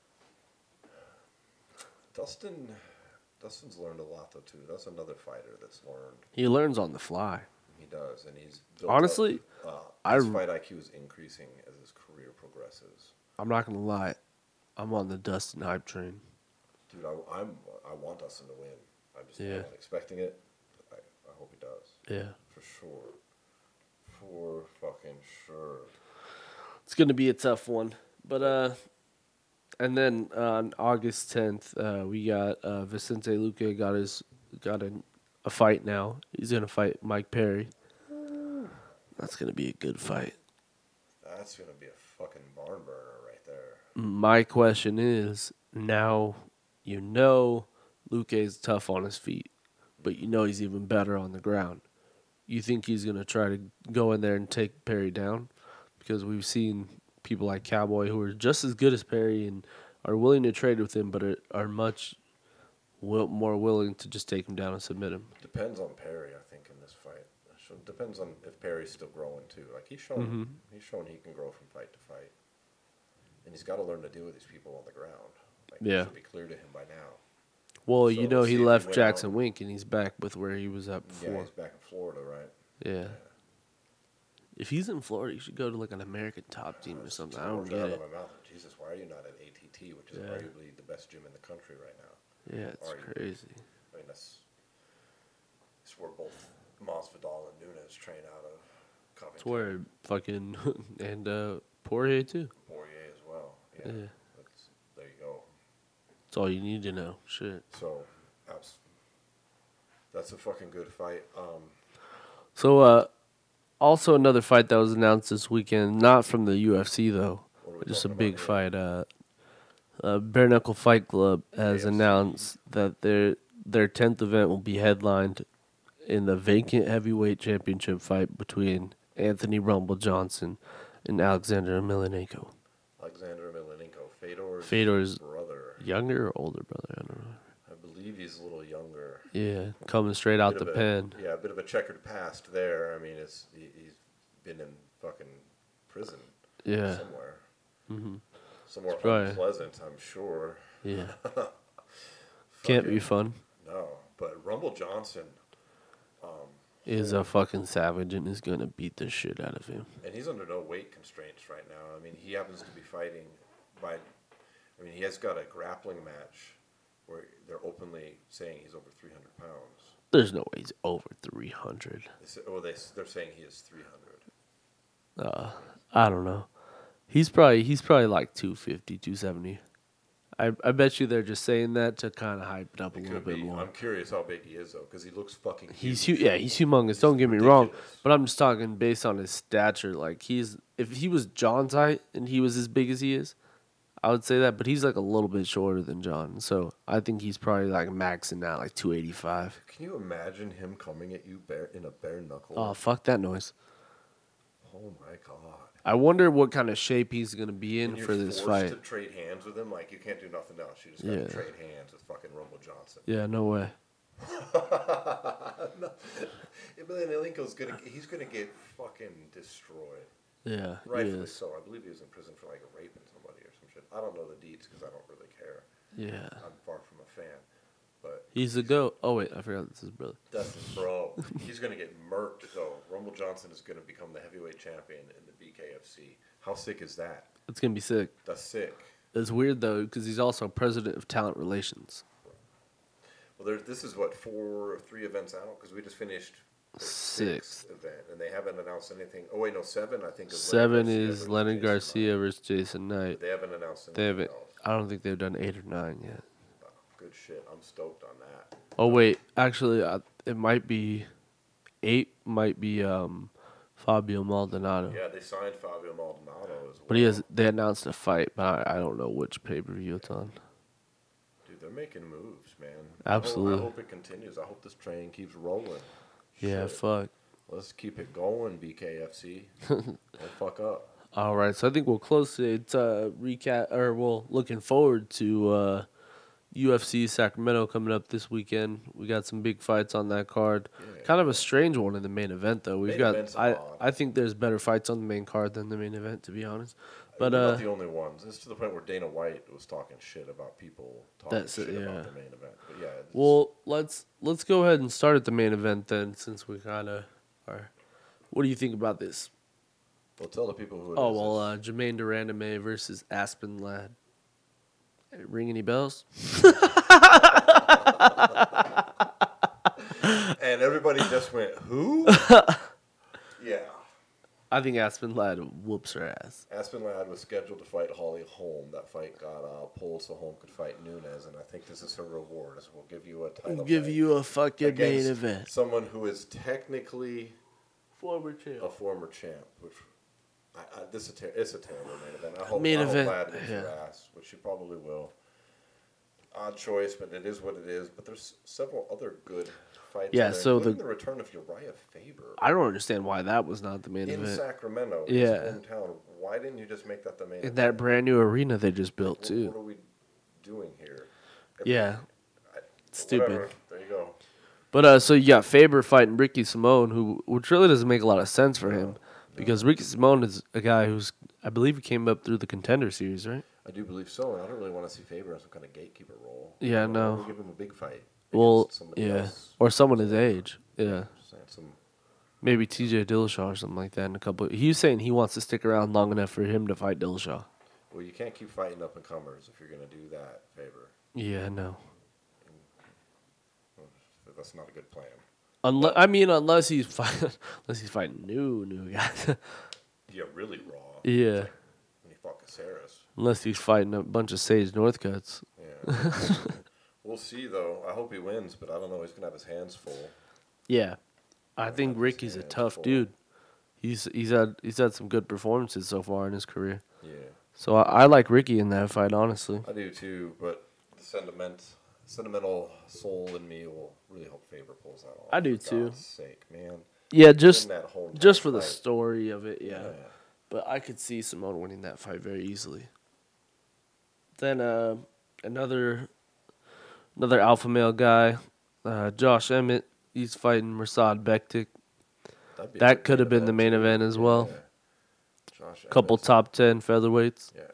Dustin's learned a lot though too. That's another fighter that's learned. He learns on the fly. He does, and he's built honestly. His fight IQ is increasing as his career progresses. I'm not gonna lie, I'm on the Dustin hype train. Dude, I want Dustin to win. I'm just not expecting it. I hope he does. Yeah, for sure. For fucking sure. It's gonna be a tough one, but and then on August 10th, we got Vicente Luque got a fight now. He's gonna fight Mike Perry. That's gonna be a good fight. That's gonna be a fucking barn burner right there. My question is, now you know Luque's tough on his feet, but you know he's even better on the ground. You think he's gonna try to go in there and take Perry down? Because we've seen people like Cowboy who are just as good as Perry and are willing to trade with him, but are much more willing to just take him down and submit him. Depends on Perry, I think, in this fight. Depends on if Perry's still growing too. Like he's shown he can grow from fight to fight, and he's got to learn to deal with these people on the ground. Like, it should be clear to him by now. Well, so he left Jackson Wink, and he's back with where he was at before. Yeah, he's back in Florida, right? Yeah. If he's in Florida, he should go to like an American top team or something. I don't get it. Jesus, why are you not at ATT, which is arguably the best gym in the country right now? Yeah, it's argue. crazy. I mean, that's where both Masvidal and Nunes train out of. Covington. It's where fucking and Poirier too. Poirier as well. Yeah. Yeah. There you go. That's all you need to know. Shit. So, that's a fucking good fight. So, also another fight that was announced this weekend, not from the UFC though, What are we just a talking big about here? fight. Bare Knuckle Fight Club has BKFC. announced that their 10th event will be headlined in the vacant heavyweight championship fight between Anthony Rumble Johnson and Alexander Emelianenko. Alexander Emelianenko, Fedor's brother. Younger or older brother? I don't know. I believe he's a little younger. Yeah, coming straight out the pen. Yeah, a bit of a checkered past there. I mean, he's been in fucking prison. Yeah. Somewhere. Mm-hmm. Somewhere probably- unpleasant, I'm sure. Yeah. Can't be fun. No, but Rumble Johnson, Is a fucking savage and is gonna beat the shit out of him. and he's under no weight constraints right now. I mean, he happens to be fighting he has got a grappling match where they're openly saying he's over 300 pounds. There's no way he's over 300. They're saying he is 300. I don't know. He's probably like 250, 270. I bet you they're just saying that to kind of hype it up a little bit more. I'm curious how big he is though, because he looks fucking huge. He's he's humongous. Don't get me wrong, ridiculous. but I'm just talking based on his stature. Like if he was John's height and he was as big as he is, I would say that. But he's like a little bit shorter than John, so I think he's probably like maxing out like 285. Can you imagine him coming at you in a bare knuckle? Oh fuck that noise! Oh my god! I wonder what kind of shape he's gonna be in And you're for this forced fight. to trade hands with him, like you can't do nothing else. You just got to trade hands with fucking Rumble Johnson. Yeah, no way. Emelianenko's he's gonna get fucking destroyed. Yeah, Rightfully yes. so. I believe he was in prison for like raping somebody or some shit. I don't know the deeds because I don't really care. Yeah, I'm far from a fan. But he's the goat. Oh wait, I forgot this is his brother. that's his bro. He's gonna get murked though. Rumble Johnson is gonna become the heavyweight champion in the BKFC. How sick is that? It's gonna be sick. That's sick. It's weird though because he's also president of talent relations. Well, this is what 4 or 3 events out because we just finished the Sixth. event and they haven't announced anything. Oh wait, no, 7 I think. 7 is Leonard Jason Garcia Knight. versus Jason Knight. But they haven't announced anything They haven't. else. I don't think they've done 8 or 9 yet. Oh, good shit. I'm stoked on that. Oh wait, actually, it might be 8. Might be Fabio Maldonado. Yeah, they signed Fabio Maldonado as well. But they announced a fight, but I don't know which pay per view it's on. Dude, they're making moves, man. Absolutely. I hope it continues. I hope this train keeps rolling. Yeah, Shit. fuck. Let's keep it going, BKFC. Don't fuck up. All right, so I think we'll close today's recap, or looking forward to UFC Sacramento coming up this weekend. We got some big fights on that card. Yeah. Kind of a strange one in the main event, though. We've Main got event's I odd. I think there's better fights on the main card than the main event, to be honest. But We're not the only ones. It's to the point where Dana White was talking shit about people talking That's it, shit yeah. about the main event. But yeah, well, let's go ahead and start at the main event then, since we kind of are. What do you think about this? we'll tell the people who it Oh is. well, Jermaine Durandame versus Aspen Ladd. Ring any bells? And everybody just went, who? Yeah. I think Aspen Ladd whoops her ass. Aspen Ladd was scheduled to fight Holly Holm. That fight got pulled so Holm could fight Nunes, and I think this is her reward. Is we'll give you a title Give fight you a fucking main against event. someone who is technically Former champ. a former champ, which it's a terrible main event. I hope Main event, Ladd wins her yeah. ass, which she probably will. Odd choice, but it is what it is. But there's several other good fights. Yeah, in there, so including the return of Uriah Faber I don't understand why that was not the main in event. Sacramento, Yeah. his hometown. Why didn't you just make that the main In event? that brand new arena they just built What too. are we doing here? Yeah. Stupid. Whatever. There you go. But so you got Faber fighting Ricky Simone, which really doesn't make a lot of sense for him, because Ricky Simone is a guy who's, I believe, he came up through the Contender Series, right? I do believe so, and I don't really want to see Faber in some kind of gatekeeper role. Yeah, I no. want to give him a big fight. Well, against somebody yeah, else. or someone his age. Yeah, Some maybe T.J. Dillashaw or something like that. In a couple, he was saying he wants to stick around long enough for him to fight Dillashaw. Well, you can't keep fighting up and comers if you're going to do that, Faber. Yeah, no. That's not a good plan. Unless he's fighting new guys. Yeah, really raw. Yeah. When he fought Caceres. Unless he's fighting a bunch of Sage Northcuts. Yeah. We'll see, though. I hope he wins, but I don't know. He's going to have his hands full. Yeah. I think Ricky's a tough dude. He's had some good performances so far in his career. Yeah. So I like Ricky in that fight, honestly. I do, too, but the sentimental soul in me will really hope Faber pulls that off. I do, for too. God's sake, man. Yeah, just for the fight. story of it, yeah. But I could see Simone winning that fight very easily. Then another alpha male guy, Josh Emmett. He's fighting Mirsad Bektic. That could have been the main event as well. Couple top 10 featherweights. Yeah.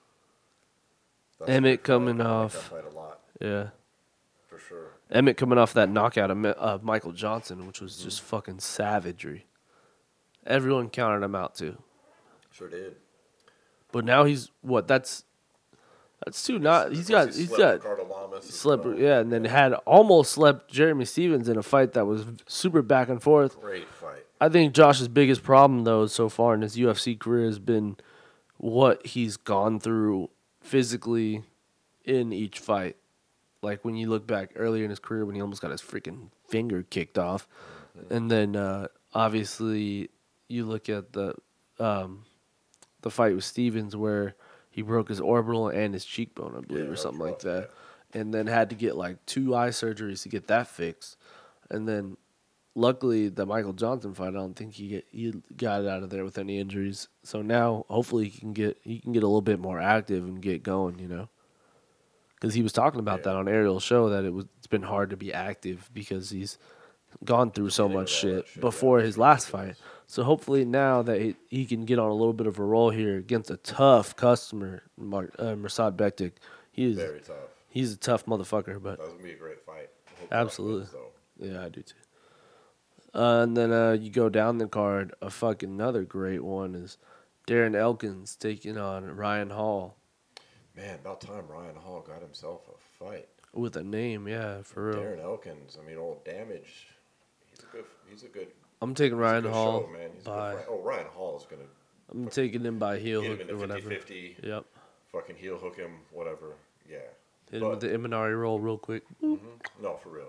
Emmett coming off. That fight a lot. Yeah. For sure. Emmett coming off that knockout of Michael Johnson, which was just fucking savagery. Everyone counted him out too. Sure did. But now he's what? That's too not. He's got slept. Yeah, and then had almost slept Jeremy Stevens in a fight that was super back and forth. Great fight. I think Josh's biggest problem though so far in his UFC career has been what he's gone through physically in each fight. Like when you look back earlier in his career when he almost got his freaking finger kicked off, and then obviously you look at the fight with Stevens where he broke his orbital and his cheekbone, I believe, or something like that. Yeah. And then had to get like 2 eye surgeries to get that fixed. And then luckily the Michael Johnson fight, I don't think he got it out of there with any injuries. So now hopefully he can get a little bit more active and get going, you know. Because he was talking about that on Ariel's show that it's been hard to be active because he's gone through so much shit before his last fight. So hopefully now that he can get on a little bit of a roll here against a tough customer, Mirsad Bektic. He's very tough. He's a tough motherfucker, but that's gonna be a great fight. Absolutely. Yeah, I do too. And then you go down the card. Another great one is Darren Elkins taking on Ryan Hall. Man, about time Ryan Hall got himself a fight with a name. Yeah, for real. Darren Elkins. I mean, old Damage. He's a good. I'm taking Ryan Hall by. Ryan Hall is gonna. I'm taking him by heel hook or whatever. 50-50. Yep. Fucking heel hook him, whatever. Yeah. Hit him with the Imanari roll real quick. Mm-hmm. No, for real.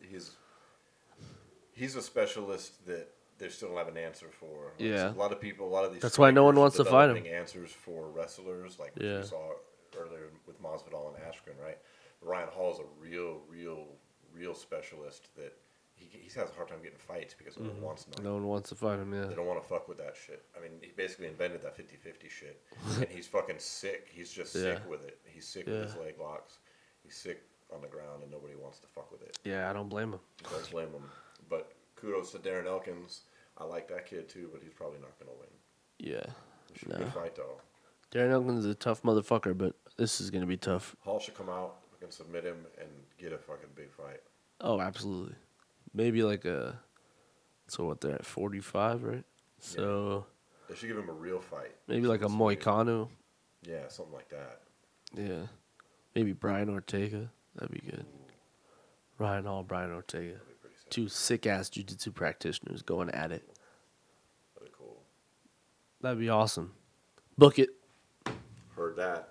He's a specialist that they still don't have an answer for. Yeah. A lot of these. That's why no one wants to fight him. Answers for wrestlers like we saw earlier with Masvidal and Askren, right? Ryan Hall is a real specialist that. He has a hard time getting fights because no one wants him. No one wants to fight him, yeah. They don't want to fuck with that shit. I mean, he basically invented that 50-50 shit. And he's fucking sick. He's just sick with it. He's sick with his leg locks. He's sick on the ground and nobody wants to fuck with it. Yeah, I don't blame him. Don't blame him. But kudos to Darren Elkins. I like that kid too, but he's probably not going to win. Yeah. It should be a fight though. Darren Elkins is a tough motherfucker, but this is going to be tough. Hall should come out, we can submit him, and get a fucking big fight. Oh, absolutely. Maybe like so what, they're at 45, right? So they should give him a real fight. Maybe like a Moicano. Yeah, something like that. Yeah. Maybe Brian Ortega. That'd be good. Ryan Hall, Brian Ortega. 2 sick-ass jiu-jitsu practitioners going at it. That'd be cool. That'd be awesome. Book it. Heard that.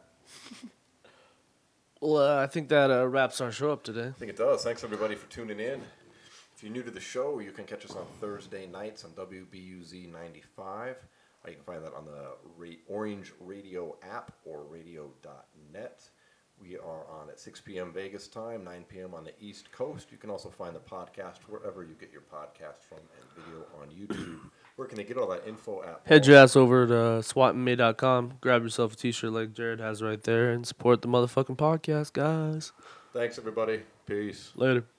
Well, I think that wraps our show up today. I think it does. Thanks, everybody, for tuning in. If you're new to the show, you can catch us on Thursday nights on WBUZ 95. You can find that on the Orange Radio app or radio.net. We are on at 6 p.m. Vegas time, 9 p.m. on the East Coast. You can also find the podcast wherever you get your podcast from and video on YouTube. Where can they get all that info at? Head your ass over to swatandmay.com. Grab yourself a t-shirt like Jared has right there and support the motherfucking podcast, guys. Thanks, everybody. Peace. Later.